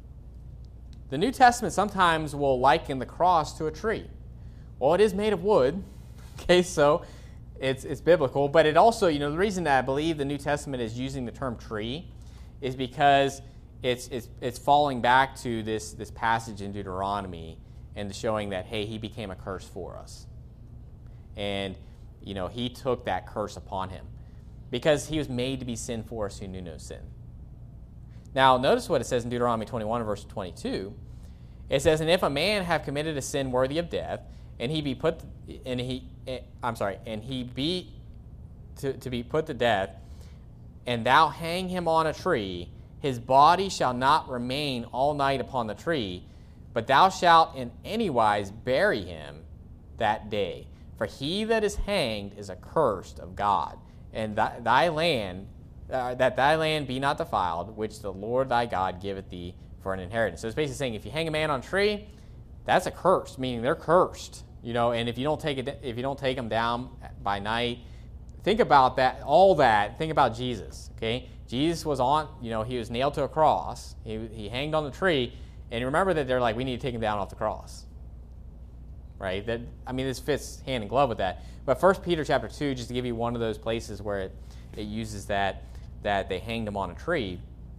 the New Testament sometimes will liken the cross to a tree. Well, it is made of wood, okay, so it's it's biblical. But it also, you know, the reason that I believe the New Testament is using the term tree is because it's it's it's falling back to this this passage in Deuteronomy and showing that, hey, he became a curse for us. And, you know, he took that curse upon him because he was made to be sin for us who knew no sin. Now, notice what it says in Deuteronomy twenty-one, verse twenty-two. It says, and if a man have committed a sin worthy of death, and he be put, and he, I'm sorry, and he be to, to be put to death, and thou hang him on a tree, his body shall not remain all night upon the tree, but thou shalt in any wise bury him that day. For he that is hanged is accursed of God, and thy, thy land, uh, that thy land be not defiled, which the Lord thy God giveth thee for an inheritance. So it's basically saying, if you hang a man on a tree, that's a curse, meaning they're cursed, you know. And if you don't take it, if you don't take them down by night, think about that. All that. Think about Jesus. Okay, Jesus was on. You know, he was nailed to a cross. He he hanged on the tree, and remember that they're like, we need to take him down off the cross. Right. That I mean, this fits hand in glove with that. But First Peter chapter two, just to give you one of those places where it it uses that that they hanged him on a tree.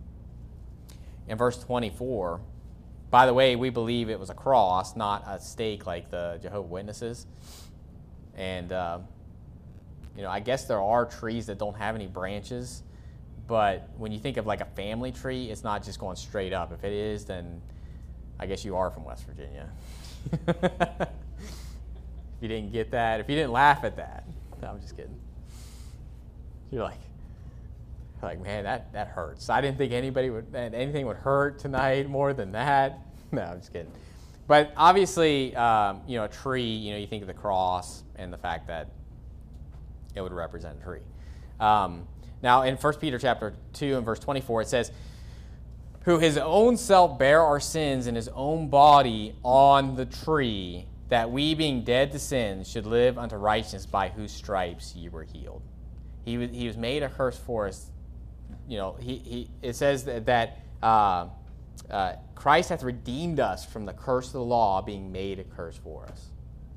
In verse twenty-four. By the way, we believe it was a cross, not a stake like the Jehovah's Witnesses. And, uh, you know, I guess there are trees that don't have any branches, but when you think of like a family tree, it's not just going straight up. If it is, then I guess you are from West Virginia. If you didn't get that, if you didn't laugh at that. No, I'm just kidding. You're like, like, man, that, that hurts. I didn't think anybody would, anything would hurt tonight more than that. No, I'm just kidding. But obviously, um, you know, a tree, you know, you think of the cross and the fact that it would represent a tree. Um, now, in First Peter chapter two and verse twenty-four, it says, who his own self bare our sins in his own body on the tree, that we, being dead to sin, should live unto righteousness, by whose stripes ye were healed. He was, he was made a curse for us. You know, he, he it says that, that uh, uh, Christ hath redeemed us from the curse of the law, being made a curse for us.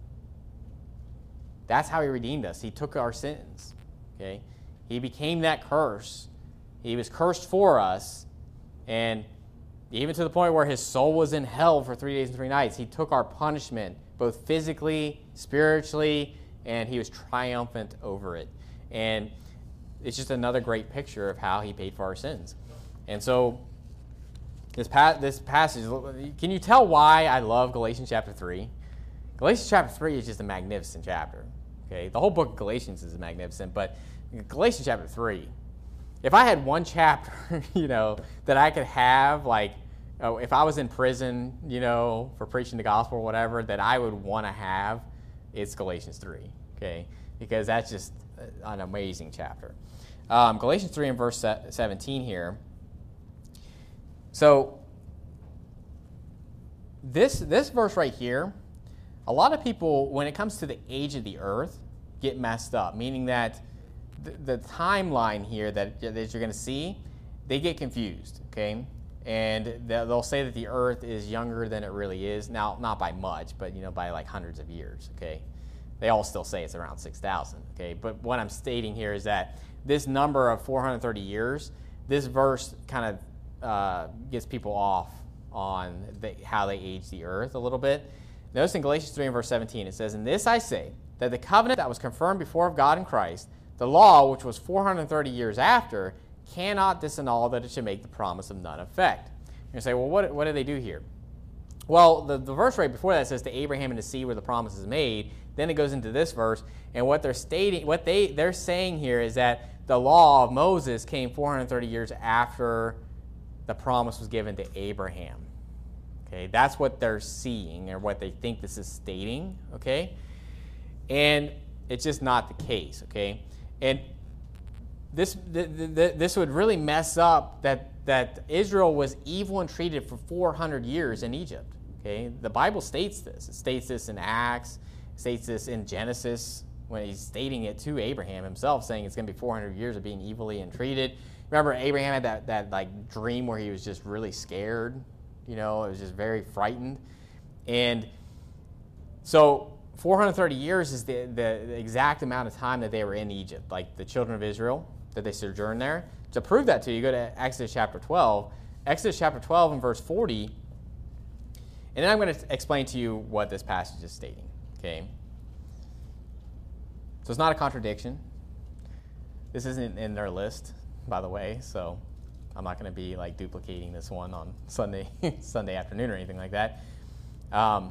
That's how he redeemed us. He took our sins. Okay? He became that curse. He was cursed for us, and even to the point where his soul was in hell for three days and three nights. He took our punishment, both physically, spiritually, and he was triumphant over it. And it's just another great picture of how he paid for our sins. And so this pa- this passage, can you tell why I love Galatians chapter three? Galatians chapter three is just a magnificent chapter. Okay, the whole book of Galatians is magnificent, but Galatians chapter three, if I had one chapter, you know, that I could have, like, oh, if I was in prison, you know, for preaching the gospel or whatever, that I would want to have, it's Galatians three, okay? Because that's just an amazing chapter. Um, Galatians three and verse seventeen here. So this this verse right here, a lot of people, when it comes to the age of the earth, get messed up, meaning that the, the timeline here that, that you're going to see, they get confused, okay? And they'll say that the earth is younger than it really is. Now, not by much, but, you know, by like hundreds of years, okay? They all still say it's around six thousand, okay? But what I'm stating here is that this number of four hundred thirty years, this verse kind of uh, gets people off on the, how they age the earth a little bit. Notice in Galatians three and verse seventeen, it says, "In this I say, that the covenant that was confirmed before of God in Christ, the law, which was four hundred thirty years after, cannot disannul that it should make the promise of none effect." You're going to say, well, what, what do they do here? Well, the, the verse right before that says, to Abraham and to seed where the promise is made. Then it goes into this verse, and what they're stating, what they, they're saying here is that the law of Moses came four hundred thirty years after the promise was given to Abraham. Okay, that's what they're seeing, or what they think this is stating, okay? And it's just not the case, okay? And this th- th- this would really mess up that, that Israel was evil and treated for four hundred years in Egypt, okay? The Bible states this. It states this in Acts, it states this in Genesis, when he's stating it to Abraham himself, saying it's going to be four hundred years of being evilly entreated. Remember, Abraham had that, that like dream where he was just really scared, you know, it was just very frightened. And so four hundred thirty years is the, the, the exact amount of time that they were in Egypt, like the children of Israel, that they sojourned there. To prove that to you, go to Exodus chapter twelve. Exodus chapter twelve and verse forty. And then I'm going to explain to you what this passage is stating, okay? So it's not a contradiction. This isn't in their list, by the way, so I'm not going to be like duplicating this one on Sunday Sunday afternoon or anything like that. Um,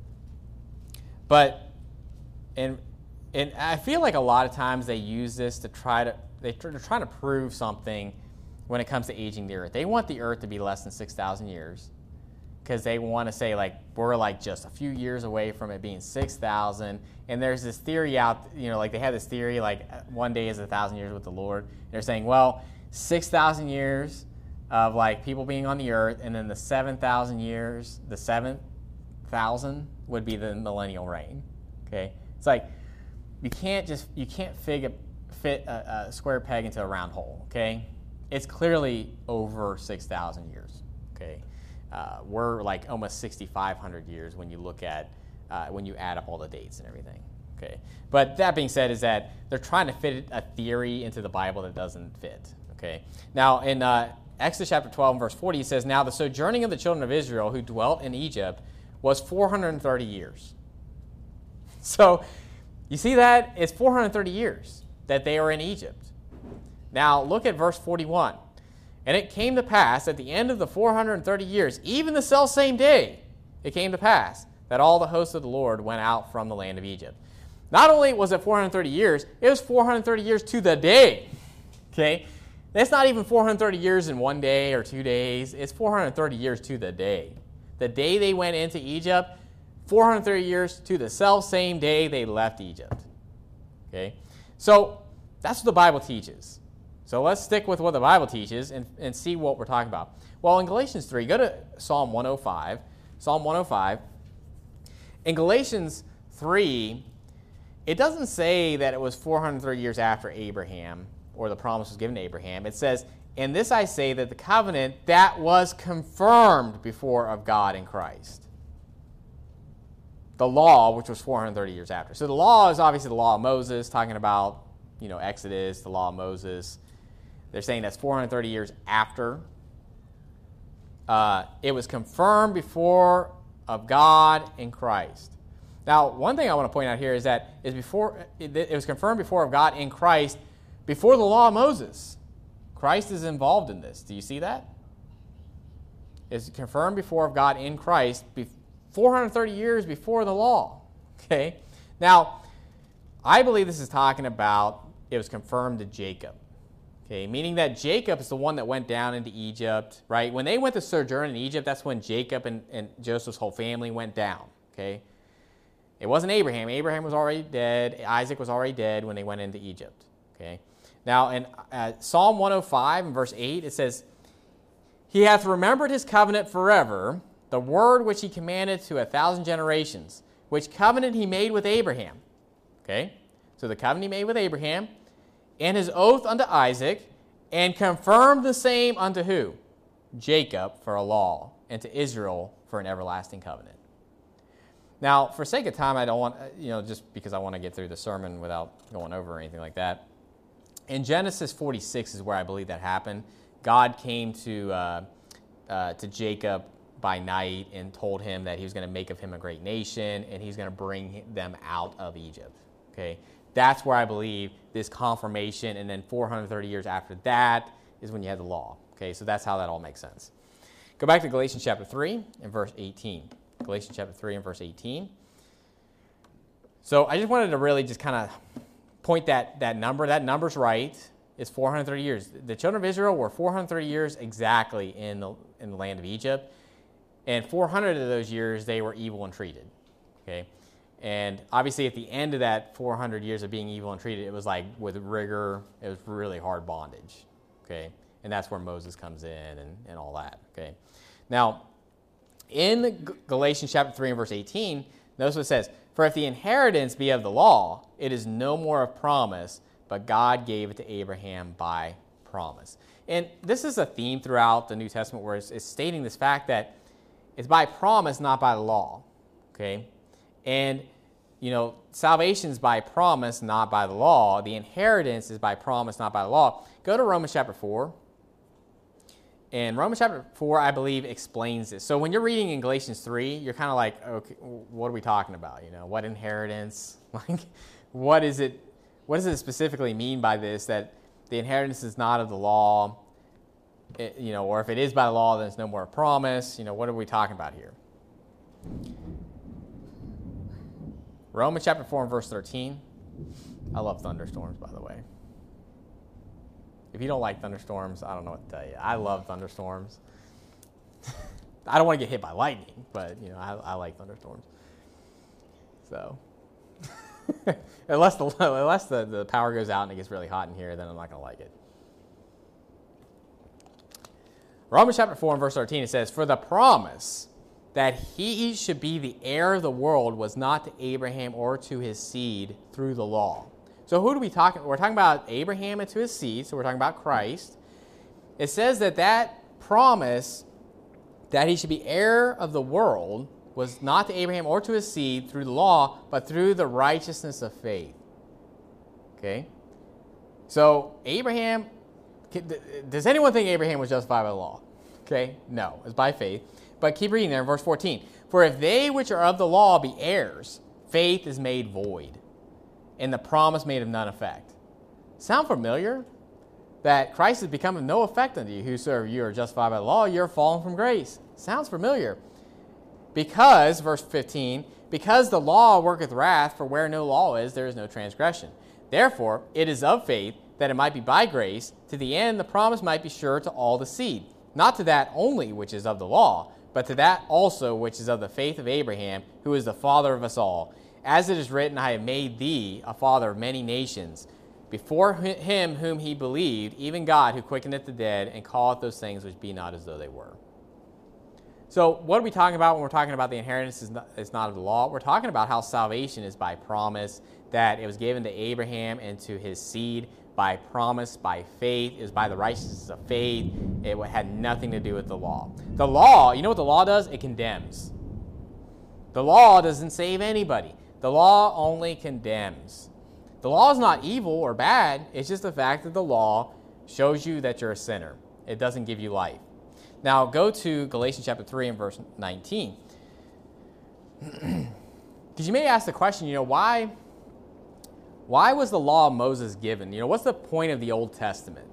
but and and I feel like a lot of times they use this to try to they they're trying to prove something when it comes to aging the earth. They want the earth to be less than six thousand years because they want to say like we're like just a few years away from it being six thousand. And there's this theory out, you know, like they have this theory like one day is a thousand years with the Lord. They're saying, well, six thousand years of like people being on the earth, and then the seven thousand years, the seventh thousand would be the millennial reign. Okay, it's like you can't just you can't figure fit a, a square peg into a round hole. Okay, it's clearly over six thousand years. Okay, uh, we're like almost sixty-five hundred years when you look at uh, when you add up all the dates and everything. Okay, but that being said, is that they're trying to fit a theory into the Bible that doesn't fit. Okay, now in uh, Exodus chapter twelve and verse forty, it says, "Now the sojourning of the children of Israel who dwelt in Egypt was four hundred thirty years." So you see that? It's four hundred thirty years that they were in Egypt. Now look at verse forty-one. "And it came to pass at the end of the four hundred thirty years, even the selfsame day, it came to pass that all the hosts of the Lord went out from the land of Egypt." Not only was it four hundred thirty years, it was four hundred thirty years to the day. Okay? That's not even four hundred thirty years in one day or two days. It's four hundred thirty years to the day. The day they went into Egypt, four hundred thirty years to the self-same day they left Egypt. Okay? So that's what the Bible teaches. So let's stick with what the Bible teaches and, and see what we're talking about. Well, in Galatians three, go to Psalm one oh five. Psalm one oh five. In Galatians three, it doesn't say that it was four hundred thirty years after Abraham, or the promise was given to Abraham. It says, And this I say, that the covenant that was confirmed before of God in Christ. The law, which was four hundred thirty years after. So the law is obviously the law of Moses, talking about, you know, Exodus, the law of Moses. They're saying that's four hundred thirty years after. Uh, it was confirmed before of God in Christ. Now, one thing I want to point out here is that is before it, it was confirmed before of God in Christ before the law of Moses. Christ is involved in this. Do you see that? It's confirmed before of God in Christ four hundred thirty years before the law. Okay? Now, I believe this is talking about it was confirmed to Jacob. Okay, meaning that Jacob is the one that went down into Egypt, right? When they went to sojourn in Egypt, that's when Jacob and, and Joseph's whole family went down, okay? It wasn't Abraham. Abraham was already dead. Isaac was already dead when they went into Egypt, okay? Now, in uh, Psalm one oh five, in verse eight, it says, He hath remembered his covenant forever, the word which he commanded to a thousand generations, which covenant he made with Abraham, okay? So the covenant he made with Abraham, and his oath unto Isaac, and confirmed the same unto who? Jacob for a law, and to Israel for an everlasting covenant. Now, for sake of time, I don't want, you know, just because I want to get through the sermon without going over or anything like that. In Genesis forty-six is where I believe that happened. God came to uh, uh, to Jacob by night and told him that he was going to make of him a great nation, and he's going to bring them out of Egypt. Okay. That's where I believe this confirmation, and then four hundred thirty years after that is when you had the law. Okay, so that's how that all makes sense. Go back to Galatians chapter three and verse eighteen. Galatians chapter three and verse eighteen. So I just wanted to really just kind of point that, that number. That number's right. It's four hundred thirty years. The children of Israel were four hundred thirty years exactly in the, in the land of Egypt. And four hundred of those years, they were evil and treated. Okay. And obviously at the end of that four hundred years of being evil and treated, it was like with rigor, it was really hard bondage, okay? And that's where Moses comes in and, and all that, okay? Now, in Galatians chapter three and verse eighteen, notice what it says, For if the inheritance be of the law, it is no more of promise, but God gave it to Abraham by promise. And this is a theme throughout the New Testament where it's, it's stating this fact that it's by promise, not by the law, okay? And, you know, salvation is by promise, not by the law. The inheritance is by promise, not by the law. Go to Romans chapter four. And Romans chapter four, I believe, explains this. So when you're reading in Galatians three, you're kind of like, okay, what are we talking about? You know, what inheritance? Like, what is it? What does it specifically mean by this, that the inheritance is not of the law? It, you know, or if it is by the law, then it's no more a promise. You know, what are we talking about here? Romans chapter four and verse thirteen. I love thunderstorms, by the way. If you don't like thunderstorms, I don't know what to tell you. I love thunderstorms. I don't want to get hit by lightning, but, you know, I, I like thunderstorms. So, unless the unless the, the power goes out and it gets really hot in here, then I'm not going to like it. Romans chapter four and verse thirteen, it says, For the promise that he should be the heir of the world was not to Abraham or to his seed through the law. So who do we talk about? We're talking about Abraham and to his seed, so we're talking about Christ. It says that that promise that he should be heir of the world was not to Abraham or to his seed through the law, but through the righteousness of faith. Okay? So Abraham, does anyone think Abraham was justified by the law? Okay? No, it's by faith. But keep reading there in verse fourteen. For if they which are of the law be heirs, faith is made void, and the promise made of none effect. Sound familiar? That Christ has become of no effect unto you. Whosoever you are justified by the law, you are fallen from grace. Sounds familiar. Because, verse fifteen, because the law worketh wrath, for where no law is, there is no transgression. Therefore, it is of faith, that it might be by grace, to the end the promise might be sure to all the seed. Not to that only which is of the law, but to that also which is of the faith of Abraham, who is the father of us all. As it is written, I have made thee a father of many nations, before him whom he believed, even God who quickeneth the dead, and calleth those things which be not as though they were. So what are we talking about when we're talking about the inheritance is not, is not of the law? We're talking about how salvation is by promise, that it was given to Abraham and to his seed by promise, by faith. It was by the righteousness of faith. It had nothing to do with the law. The law, you know what the law does? It condemns. The law doesn't save anybody. The law only condemns. The law is not evil or bad. It's just the fact that the law shows you that you're a sinner. It doesn't give you life. Now go to Galatians chapter three and verse nineteen. Because you may ask the question, you know, why, why was the law of Moses given? You know, what's the point of the Old Testament?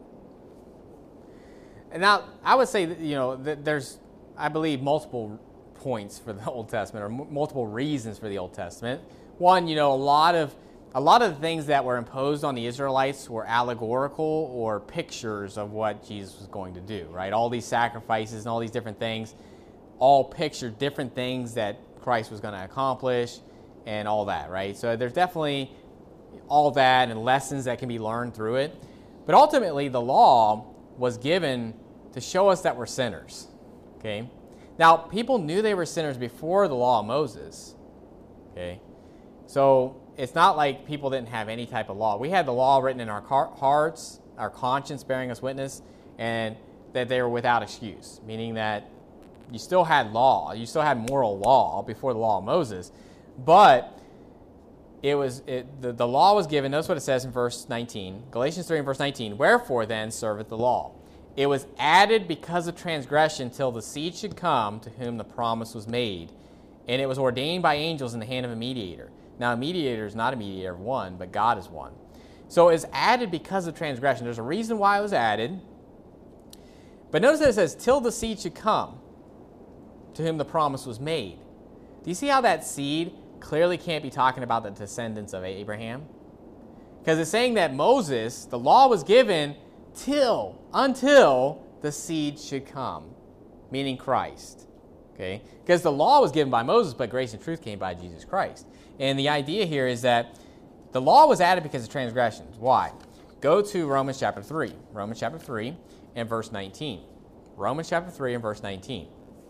And now, I would say that, you know, that there's, I believe, multiple points for the Old Testament, or m- multiple reasons for the Old Testament. One, you know, a lot of a lot of the things that were imposed on the Israelites were allegorical or pictures of what Jesus was going to do, right? All these sacrifices and all these different things all pictured different things that Christ was going to accomplish and all that, right? So there's definitely all that and lessons that can be learned through it. But ultimately, the law was given to show us that we're sinners, okay? Now, people knew they were sinners before the law of Moses, okay? So it's not like people didn't have any type of law. We had the law written in our hearts, our conscience bearing us witness, and that they were without excuse, meaning that you still had law. You still had moral law before the law of Moses. But it was it, the, the law was given. Notice what it says in verse nineteen. Galatians three and verse nineteen. Wherefore then serveth the law? It was added because of transgression till the seed should come to whom the promise was made. And it was ordained by angels in the hand of a mediator. Now, a mediator is not a mediator of one, but God is one. So it's added because of transgression. There's a reason why it was added. But notice that it says, till the seed should come, to whom the promise was made. Do you see how that seed clearly can't be talking about the descendants of Abraham? Because it's saying that Moses, the law was given till, until the seed should come, meaning Christ. Okay? Because the law was given by Moses, but grace and truth came by Jesus Christ. And the idea here is that the law was added because of transgressions. Why? Go to Romans chapter three. Romans chapter three and verse nineteen. Romans chapter three and verse nineteen.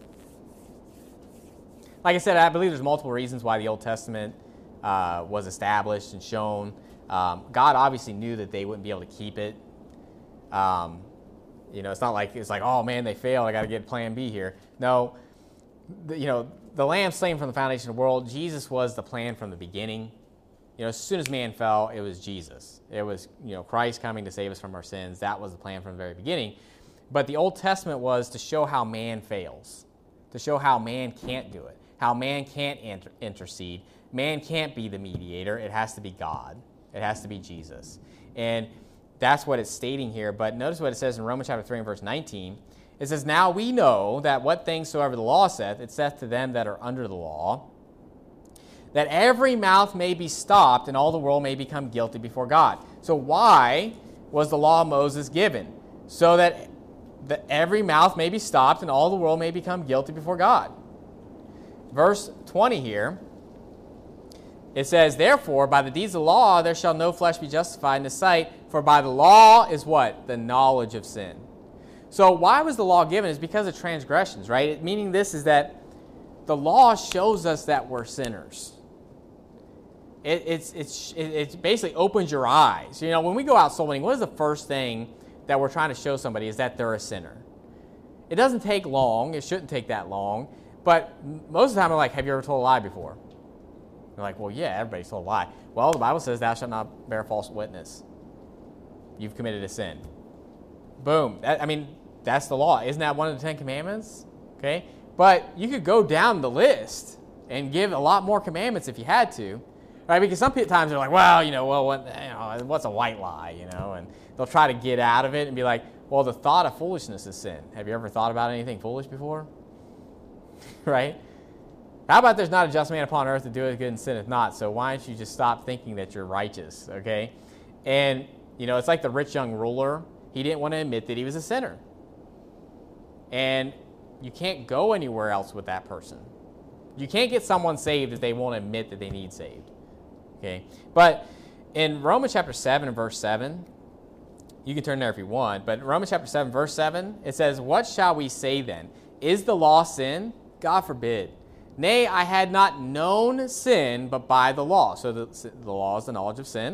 Like I said, I believe there's multiple reasons why the Old Testament uh, was established and shown. Um, God obviously knew that they wouldn't be able to keep it. Um, you know, it's not like it's like, oh man, they failed. I got to get plan B here. No, the, you know, the Lamb slain from the foundation of the world. Jesus was the plan from the beginning. You know, as soon as man fell, it was Jesus. It was, you know, Christ coming to save us from our sins. That was the plan from the very beginning. But the Old Testament was to show how man fails, to show how man can't do it, how man can't inter- intercede. Man can't be the mediator. It has to be God. It has to be Jesus. And that's what it's stating here. But notice what it says in Romans chapter three and verse nineteen. It says, now we know that what things soever the law saith, it saith to them that are under the law, that every mouth may be stopped and all the world may become guilty before God. So why was the law of Moses given? So that, that every mouth may be stopped and all the world may become guilty before God. Verse twenty here, it says, therefore, by the deeds of the law there shall no flesh be justified in the sight, for by the law is what? The knowledge of sin. So why was the law given? It's because of transgressions, right? It, meaning this is that the law shows us that we're sinners. It, it's, it's, it, it basically opens your eyes. You know, when we go out soul winning, what is the first thing that we're trying to show somebody is that they're a sinner? It doesn't take long. It shouldn't take that long. But most of the time, I'm like, have you ever told a lie before? They're like, well, yeah, everybody's told a lie. Well, the Bible says, thou shalt not bear false witness. You've committed a sin. Boom. That, I mean, that's the law. Isn't that one of the Ten Commandments? Okay. But you could go down the list and give a lot more commandments if you had to, right? Because some times they're like, well, you know, well, what, you know, what's a white lie, you know? And they'll try to get out of it and be like, well, the thought of foolishness is sin. Have you ever thought about anything foolish before? Right? How about there's not a just man upon earth to do it good and sinneth not? So why don't you just stop thinking that you're righteous, okay? And, you know, it's like the rich young ruler. He didn't want to admit that he was a sinner. And you can't go anywhere else with that person. You can't get someone saved if they won't admit that they need saved, okay? But in Romans chapter seven and verse seven, you can turn there if you want, but Romans chapter seven, verse seven, it says, what shall we say then? Is the law sin? God forbid. Nay, I had not known sin but by the law. So the, the law is the knowledge of sin.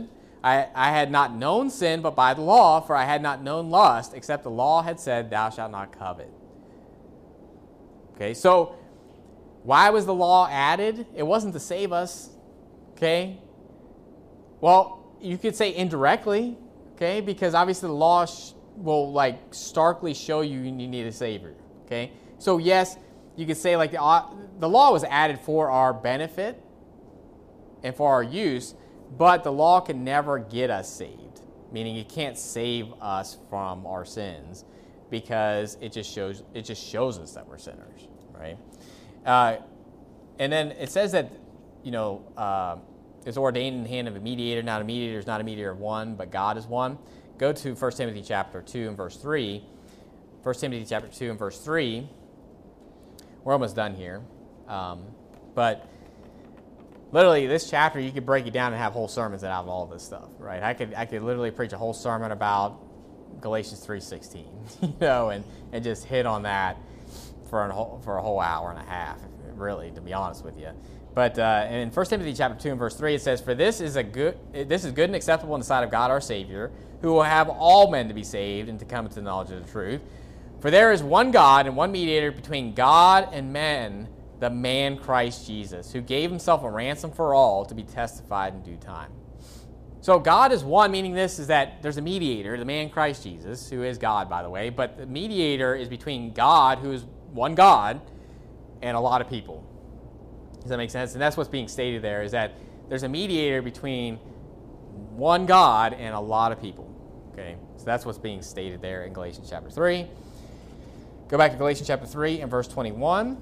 I, I had not known sin but by the law, for I had not known lust, except the law had said, thou shalt not covet. Okay, so why was the law added? It wasn't to save us. Okay? Well, you could say indirectly, okay, because obviously the law sh- will like starkly show you you need a savior. Okay? So yes, you could say like the, uh, the law was added for our benefit and for our use, but the law can never get us saved, meaning it can't save us from our sins because it just shows it just shows us that we're sinners, right? Uh, and then it says that, you know, uh, it's ordained in the hand of a mediator. Not a mediator is not a mediator of one, but God is one. Go to First Timothy chapter two and verse three. First Timothy chapter two and verse three. We're almost done here, um, but. Literally, this chapter, you could break it down and have whole sermons out of all this stuff, right? I could I could literally preach a whole sermon about Galatians three sixteen, you know, and, and just hit on that for a whole, for a whole hour and a half, really, to be honest with you. But uh, in First Timothy chapter two and verse three, it says, "For this is a good this is good and acceptable in the sight of God our Savior, who will have all men to be saved and to come into the knowledge of the truth. For there is one God and one mediator between God and men, the man Christ Jesus, who gave himself a ransom for all to be testified in due time." So God is one, meaning this is that there's a mediator, the man Christ Jesus, who is God, by the way, but the mediator is between God, who is one God, and a lot of people. Does that make sense? And that's what's being stated there, is that there's a mediator between one God and a lot of people. Okay, so that's what's being stated there in Galatians chapter three. Go back to Galatians chapter three and verse twenty-one.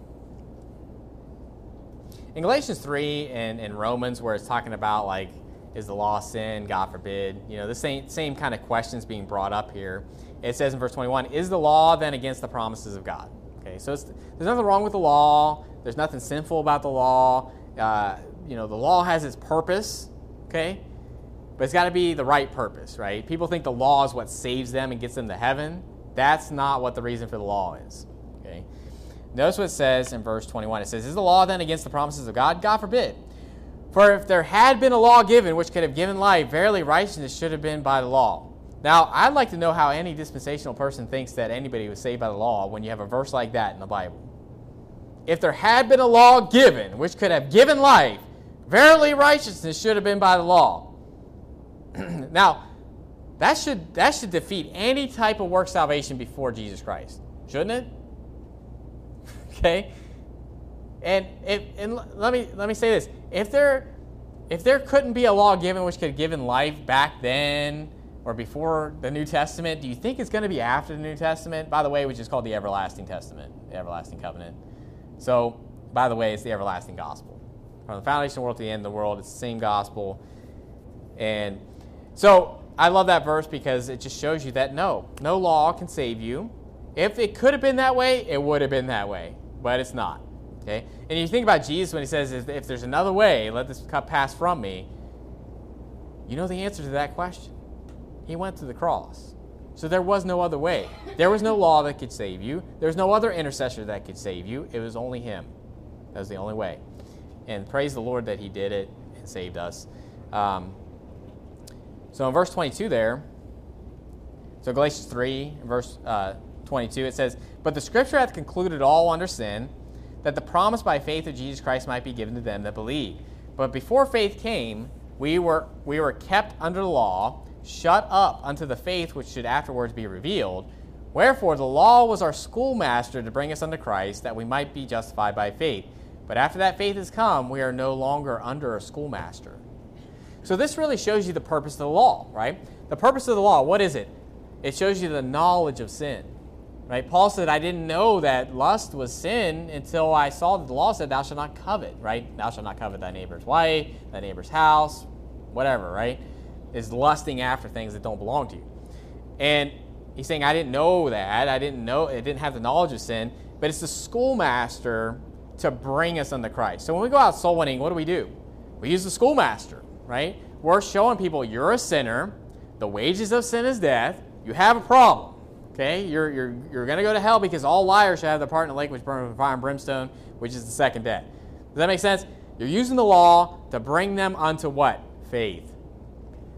In Galatians three and, and Romans, where it's talking about, like, is the law sin? God forbid. You know, the same, same kind of questions being brought up here. It says in verse twenty-one, is the law then against the promises of God? Okay, so it's, there's nothing wrong with the law. There's nothing sinful about the law. Uh, you know, the law has its purpose, okay? But it's got to be the right purpose, right? People think the law is what saves them and gets them to heaven. That's not what the reason for the law is, okay? Notice what it says in verse twenty-one. It says, is the law then against the promises of God? God forbid. For if there had been a law given which could have given life, verily righteousness should have been by the law. Now, I'd like to know how any dispensational person thinks that anybody was saved by the law when you have a verse like that in the Bible. If there had been a law given which could have given life, verily righteousness should have been by the law. Now, that should that should defeat any type of work salvation before Jesus Christ, shouldn't it? Okay, and if and let me let me say this: if there if there couldn't be a law given which could have given life back then or before the New Testament, do you think it's going to be after the New Testament? By the way, which is called the Everlasting Testament, the Everlasting Covenant. So, by the way, it's the everlasting gospel. From the foundation of the world to the end of the world, it's the same gospel. And so I love that verse because it just shows you that no, no law can save you. If it could have been that way, it would have been that way. But it's not. Okay? And you think about Jesus when he says, if there's another way, let this cup pass from me. You know the answer to that question. He went to the cross. So there was no other way. There was no law that could save you. There was no other intercessor that could save you. It was only him. That was the only way. And praise the Lord that he did it and saved us. Um, so in verse twenty-two there, so Galatians three, verse uh, twenty-two, it says, but the scripture hath concluded all under sin, that the promise by faith of Jesus Christ might be given to them that believe. But before faith came, we were we were kept under the law, shut up unto the faith which should afterwards be revealed. Wherefore the law was our schoolmaster to bring us unto Christ, that we might be justified by faith. But after that faith has come, we are no longer under a schoolmaster. So this really shows you the purpose of the law, right? The purpose of the law, what is it? It shows you the knowledge of sin, right? Paul said, I didn't know that lust was sin until I saw that the law said, thou shalt not covet, right? Thou shalt not covet thy neighbor's wife, thy neighbor's house, whatever, right? Is lusting after things that don't belong to you. And he's saying, I didn't know that. I didn't know, I didn't have the knowledge of sin, but it's the schoolmaster to bring us unto Christ. So when we go out soul winning, what do we do? We use the schoolmaster, right? We're showing people you're a sinner. The wages of sin is death. You have a problem, okay? You're you're you're going to go to hell because all liars shall have their part in the lake which burns with fire and brimstone, which is the second death. Does that make sense? You're using the law to bring them unto what? Faith.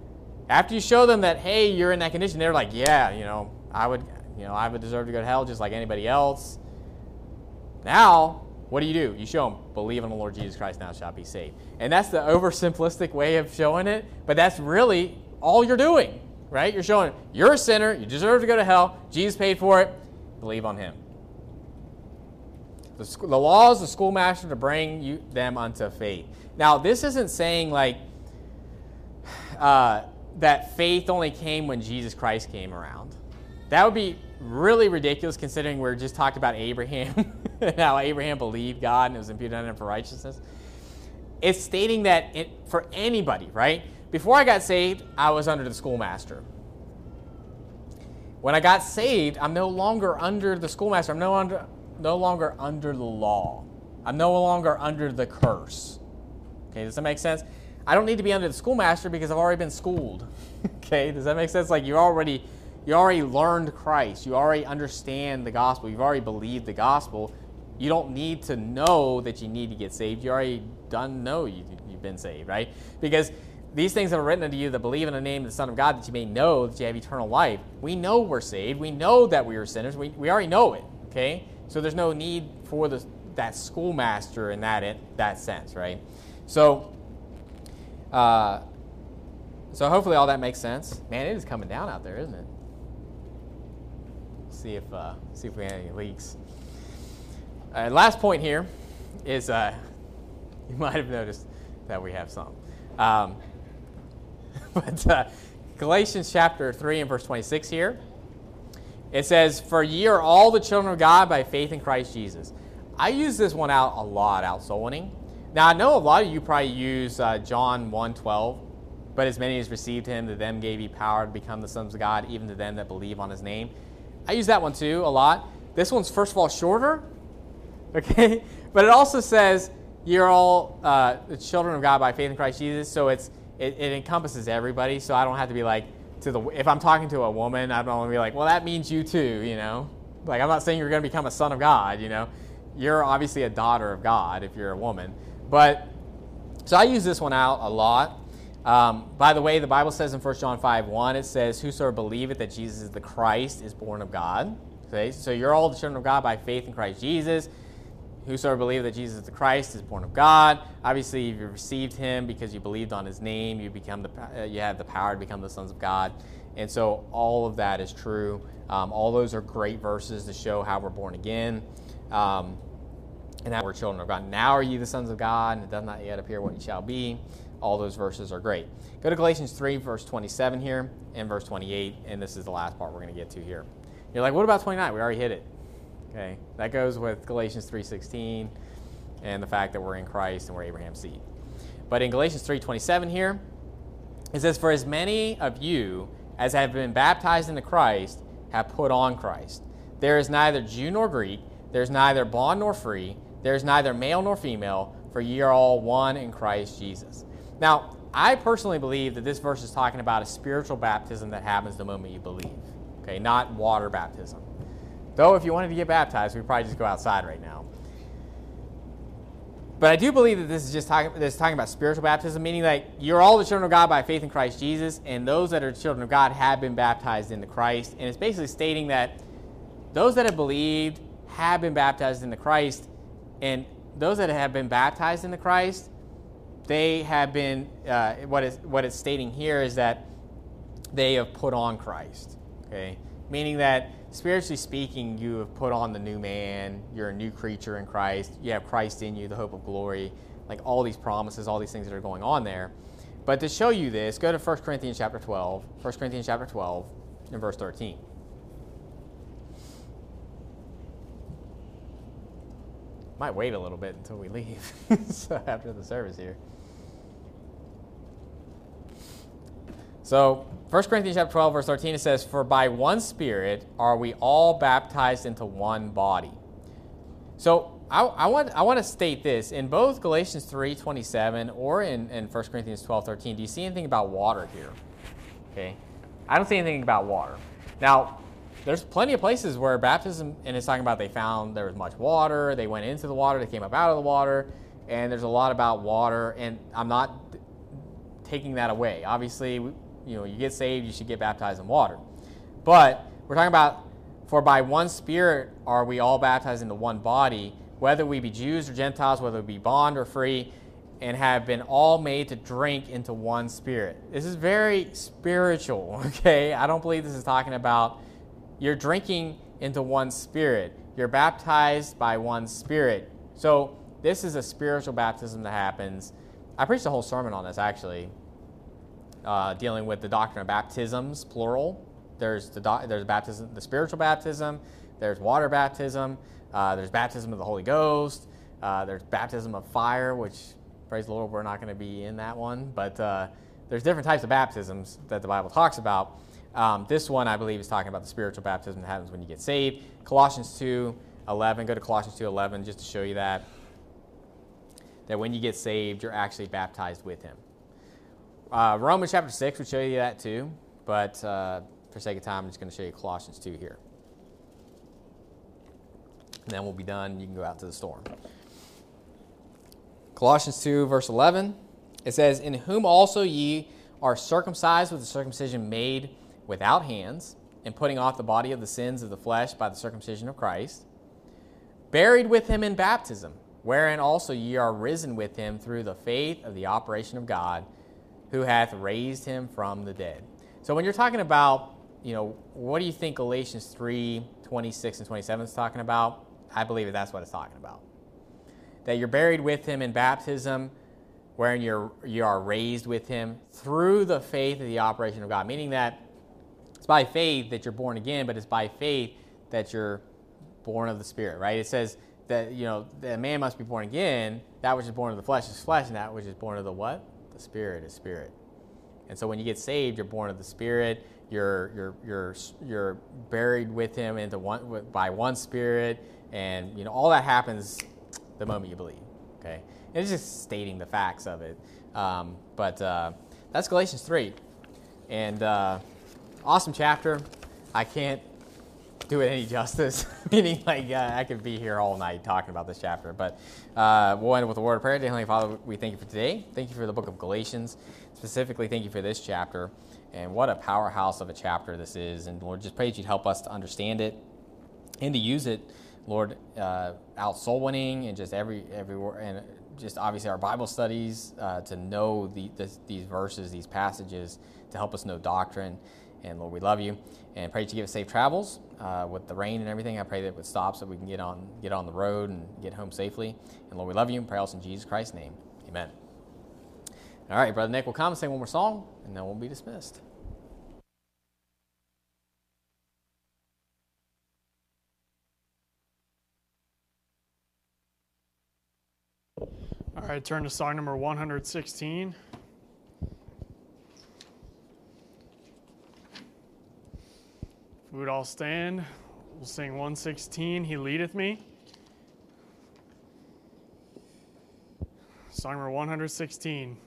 After you show them that, hey, you're in that condition, they're like, yeah, you know, I would, you know, I would deserve to go to hell just like anybody else. Now, what do you do? You show them, believe in the Lord Jesus Christ, now shalt be saved. And that's the oversimplistic way of showing it, but that's really all you're doing, right? You're showing you're a sinner, you deserve to go to hell, Jesus paid for it, believe on him. The, the law is the schoolmaster to bring you them unto faith. Now, this isn't saying like uh, that faith only came when Jesus Christ came around. That would be really ridiculous considering we're just talking about Abraham and how Abraham believed God and it was imputed unto him for righteousness. It's stating that it, for anybody, right? Before I got saved, I was under the schoolmaster. When I got saved, I'm no longer under the schoolmaster. I'm no, under, no longer under the law. I'm no longer under the curse. Okay, does that make sense? I don't need to be under the schoolmaster because I've already been schooled. Okay, does that make sense? Like you already... You already learned Christ. You already understand the gospel. You've already believed the gospel. You don't need to know that you need to get saved. You already done know you, you've been saved, right? Because these things are written unto you that believe in the name of the Son of God, that you may know that you have eternal life. We know we're saved. We know that we are sinners. We, we already know it, okay? So there's no need for the, that schoolmaster in that, in that sense, right? So, uh, so hopefully all that makes sense. Man, it is coming down out there, isn't it? See if uh, see if we have any leaks. Uh, last point here is uh, you might have noticed that we have some, um, but uh, Galatians chapter three and verse twenty-six here. It says, "For ye are all the children of God by faith in Christ Jesus." I use this one out a lot out soul winning. Now I know a lot of you probably use uh, John one twelve. But as many as received him, to them gave he power to become the sons of God, even to them that believe on his name. I use that one too a lot. This one's first of all shorter, okay? But it also says you're all uh, the children of God by faith in Christ Jesus. So it's it, it encompasses everybody. So I don't have to be like to the if I'm talking to a woman, I don't want to be like, well, that means you too, you know. Like I'm not saying you're going to become a son of God, you know. You're obviously a daughter of God if you're a woman. But so I use this one out a lot. Um, by the way, the Bible says in First John five one, it says, "Whosoever believeth that Jesus is the Christ is born of God." Okay? So you're all the children of God by faith in Christ Jesus. Whosoever believeth that Jesus is the Christ is born of God. Obviously, if you received him because you believed on his name, you become the uh, you have the power to become the sons of God. And so all of that is true. Um, all those are great verses to show how we're born again. Um, and that we're children of God. Now are ye the sons of God, and it does not yet appear what ye shall be. All those verses are great. Go to Galatians three, verse twenty-seven here, and verse twenty-eight, and this is the last part we're going to get to here. You're like, what about twenty-nine? We already hit it. Okay, that goes with Galatians three sixteen and the fact that we're in Christ and we're Abraham's seed. But in Galatians three twenty-seven here, it says, "For as many of you as have been baptized into Christ have put on Christ. There is neither Jew nor Greek, there is neither bond nor free, there is neither male nor female, for ye are all one in Christ Jesus." Now, I personally believe that this verse is talking about a spiritual baptism that happens the moment you believe, okay, not water baptism. Though if you wanted to get baptized, we'd probably just go outside right now. But I do believe that this is just talking, this is talking about spiritual baptism, meaning that you're all the children of God by faith in Christ Jesus, and those that are children of God have been baptized into Christ. And it's basically stating that those that have believed have been baptized into Christ, and those that have been baptized into Christ, they have been, uh, what, is, what it's stating here is that they have put on Christ, okay? Meaning that, spiritually speaking, you have put on the new man, you're a new creature in Christ, you have Christ in you, the hope of glory, like all these promises, all these things that are going on there. But to show you this, go to First Corinthians chapter twelve, First Corinthians chapter twelve, and verse thirteen. Might wait a little bit until we leave so after the service here. So, First Corinthians chapter twelve, verse thirteen, it says, "For by one Spirit are we all baptized into one body." So, I, I want I want to state this. In both Galatians three twenty-seven or in, in First Corinthians twelve thirteen, do you see anything about water here? Okay, I don't see anything about water. Now, there's plenty of places where baptism, and it's talking about they found there was much water, they went into the water, they came up out of the water, and there's a lot about water, and I'm not taking that away. Obviously, you know, you get saved, you should get baptized in water. But we're talking about, for by one Spirit are we all baptized into one body, whether we be Jews or Gentiles, whether we be bond or free, and have been all made to drink into one Spirit. This is very spiritual, okay? I don't believe this is talking about you're drinking into one Spirit. You're baptized by one Spirit. So this is a spiritual baptism that happens. I preached a whole sermon on this, actually, uh, dealing with the doctrine of baptisms, plural. There's the do- there's baptism, the spiritual baptism. There's water baptism. Uh, there's baptism of the Holy Ghost. Uh, there's baptism of fire, which, praise the Lord, we're not going to be in that one. But uh, there's different types of baptisms that the Bible talks about. Um, this one, I believe, is talking about the spiritual baptism that happens when you get saved. Colossians two eleven, go to Colossians two eleven just to show you that. That when you get saved, you're actually baptized with him. Uh, Romans chapter six would show you that too, but uh, for sake of time, I'm just going to show you Colossians two here. And then we'll be done. You can go out to the storm. Colossians two, verse eleven, it says, "In whom also ye are circumcised with the circumcision made without hands, and putting off the body of the sins of the flesh by the circumcision of Christ, buried with him in baptism, wherein also ye are risen with him through the faith of the operation of God, who hath raised him from the dead." So when you're talking about, you know, what do you think Galatians three, twenty-six and twenty-seven is talking about? I believe that that's what it's talking about. That you're buried with him in baptism, wherein you're, you are raised with him through the faith of the operation of God. Meaning that it's by faith that you're born again, but it's by faith that you're born of the Spirit, right? It says that, you know, that man must be born again. That which is born of the flesh is flesh, and that which is born of the what? The Spirit is spirit. And so when you get saved, you're born of the Spirit. You're you're you're you're buried with him into one by one Spirit, and you know all that happens the moment you believe. Okay, and it's just stating the facts of it. Um, but uh, that's Galatians three, and uh, awesome chapter. I can't do it any justice. Meaning, like uh, I could be here all night talking about this chapter. But uh, we'll end with a word of prayer. Dear Heavenly Father, we thank you for today. Thank you for the book of Galatians. Specifically, thank you for this chapter. And what a powerhouse of a chapter this is. And Lord, just pray that you'd help us to understand it and to use it, Lord, uh, out soul winning and just every everywhere, and just obviously our Bible studies uh, to know the, this, these verses, these passages, to help us know doctrine. And Lord, we love you, and pray that you give us safe travels uh, with the rain and everything. I pray that it would stop so we can get on get on the road and get home safely. And Lord, we love you, and pray also in Jesus Christ's name, amen. All right, Brother Nick will come and sing one more song, and then we'll be dismissed. All right, turn to song number one hundred sixteen. If we would all stand, we'll sing one sixteen, "He Leadeth Me." Song number one hundred sixteen.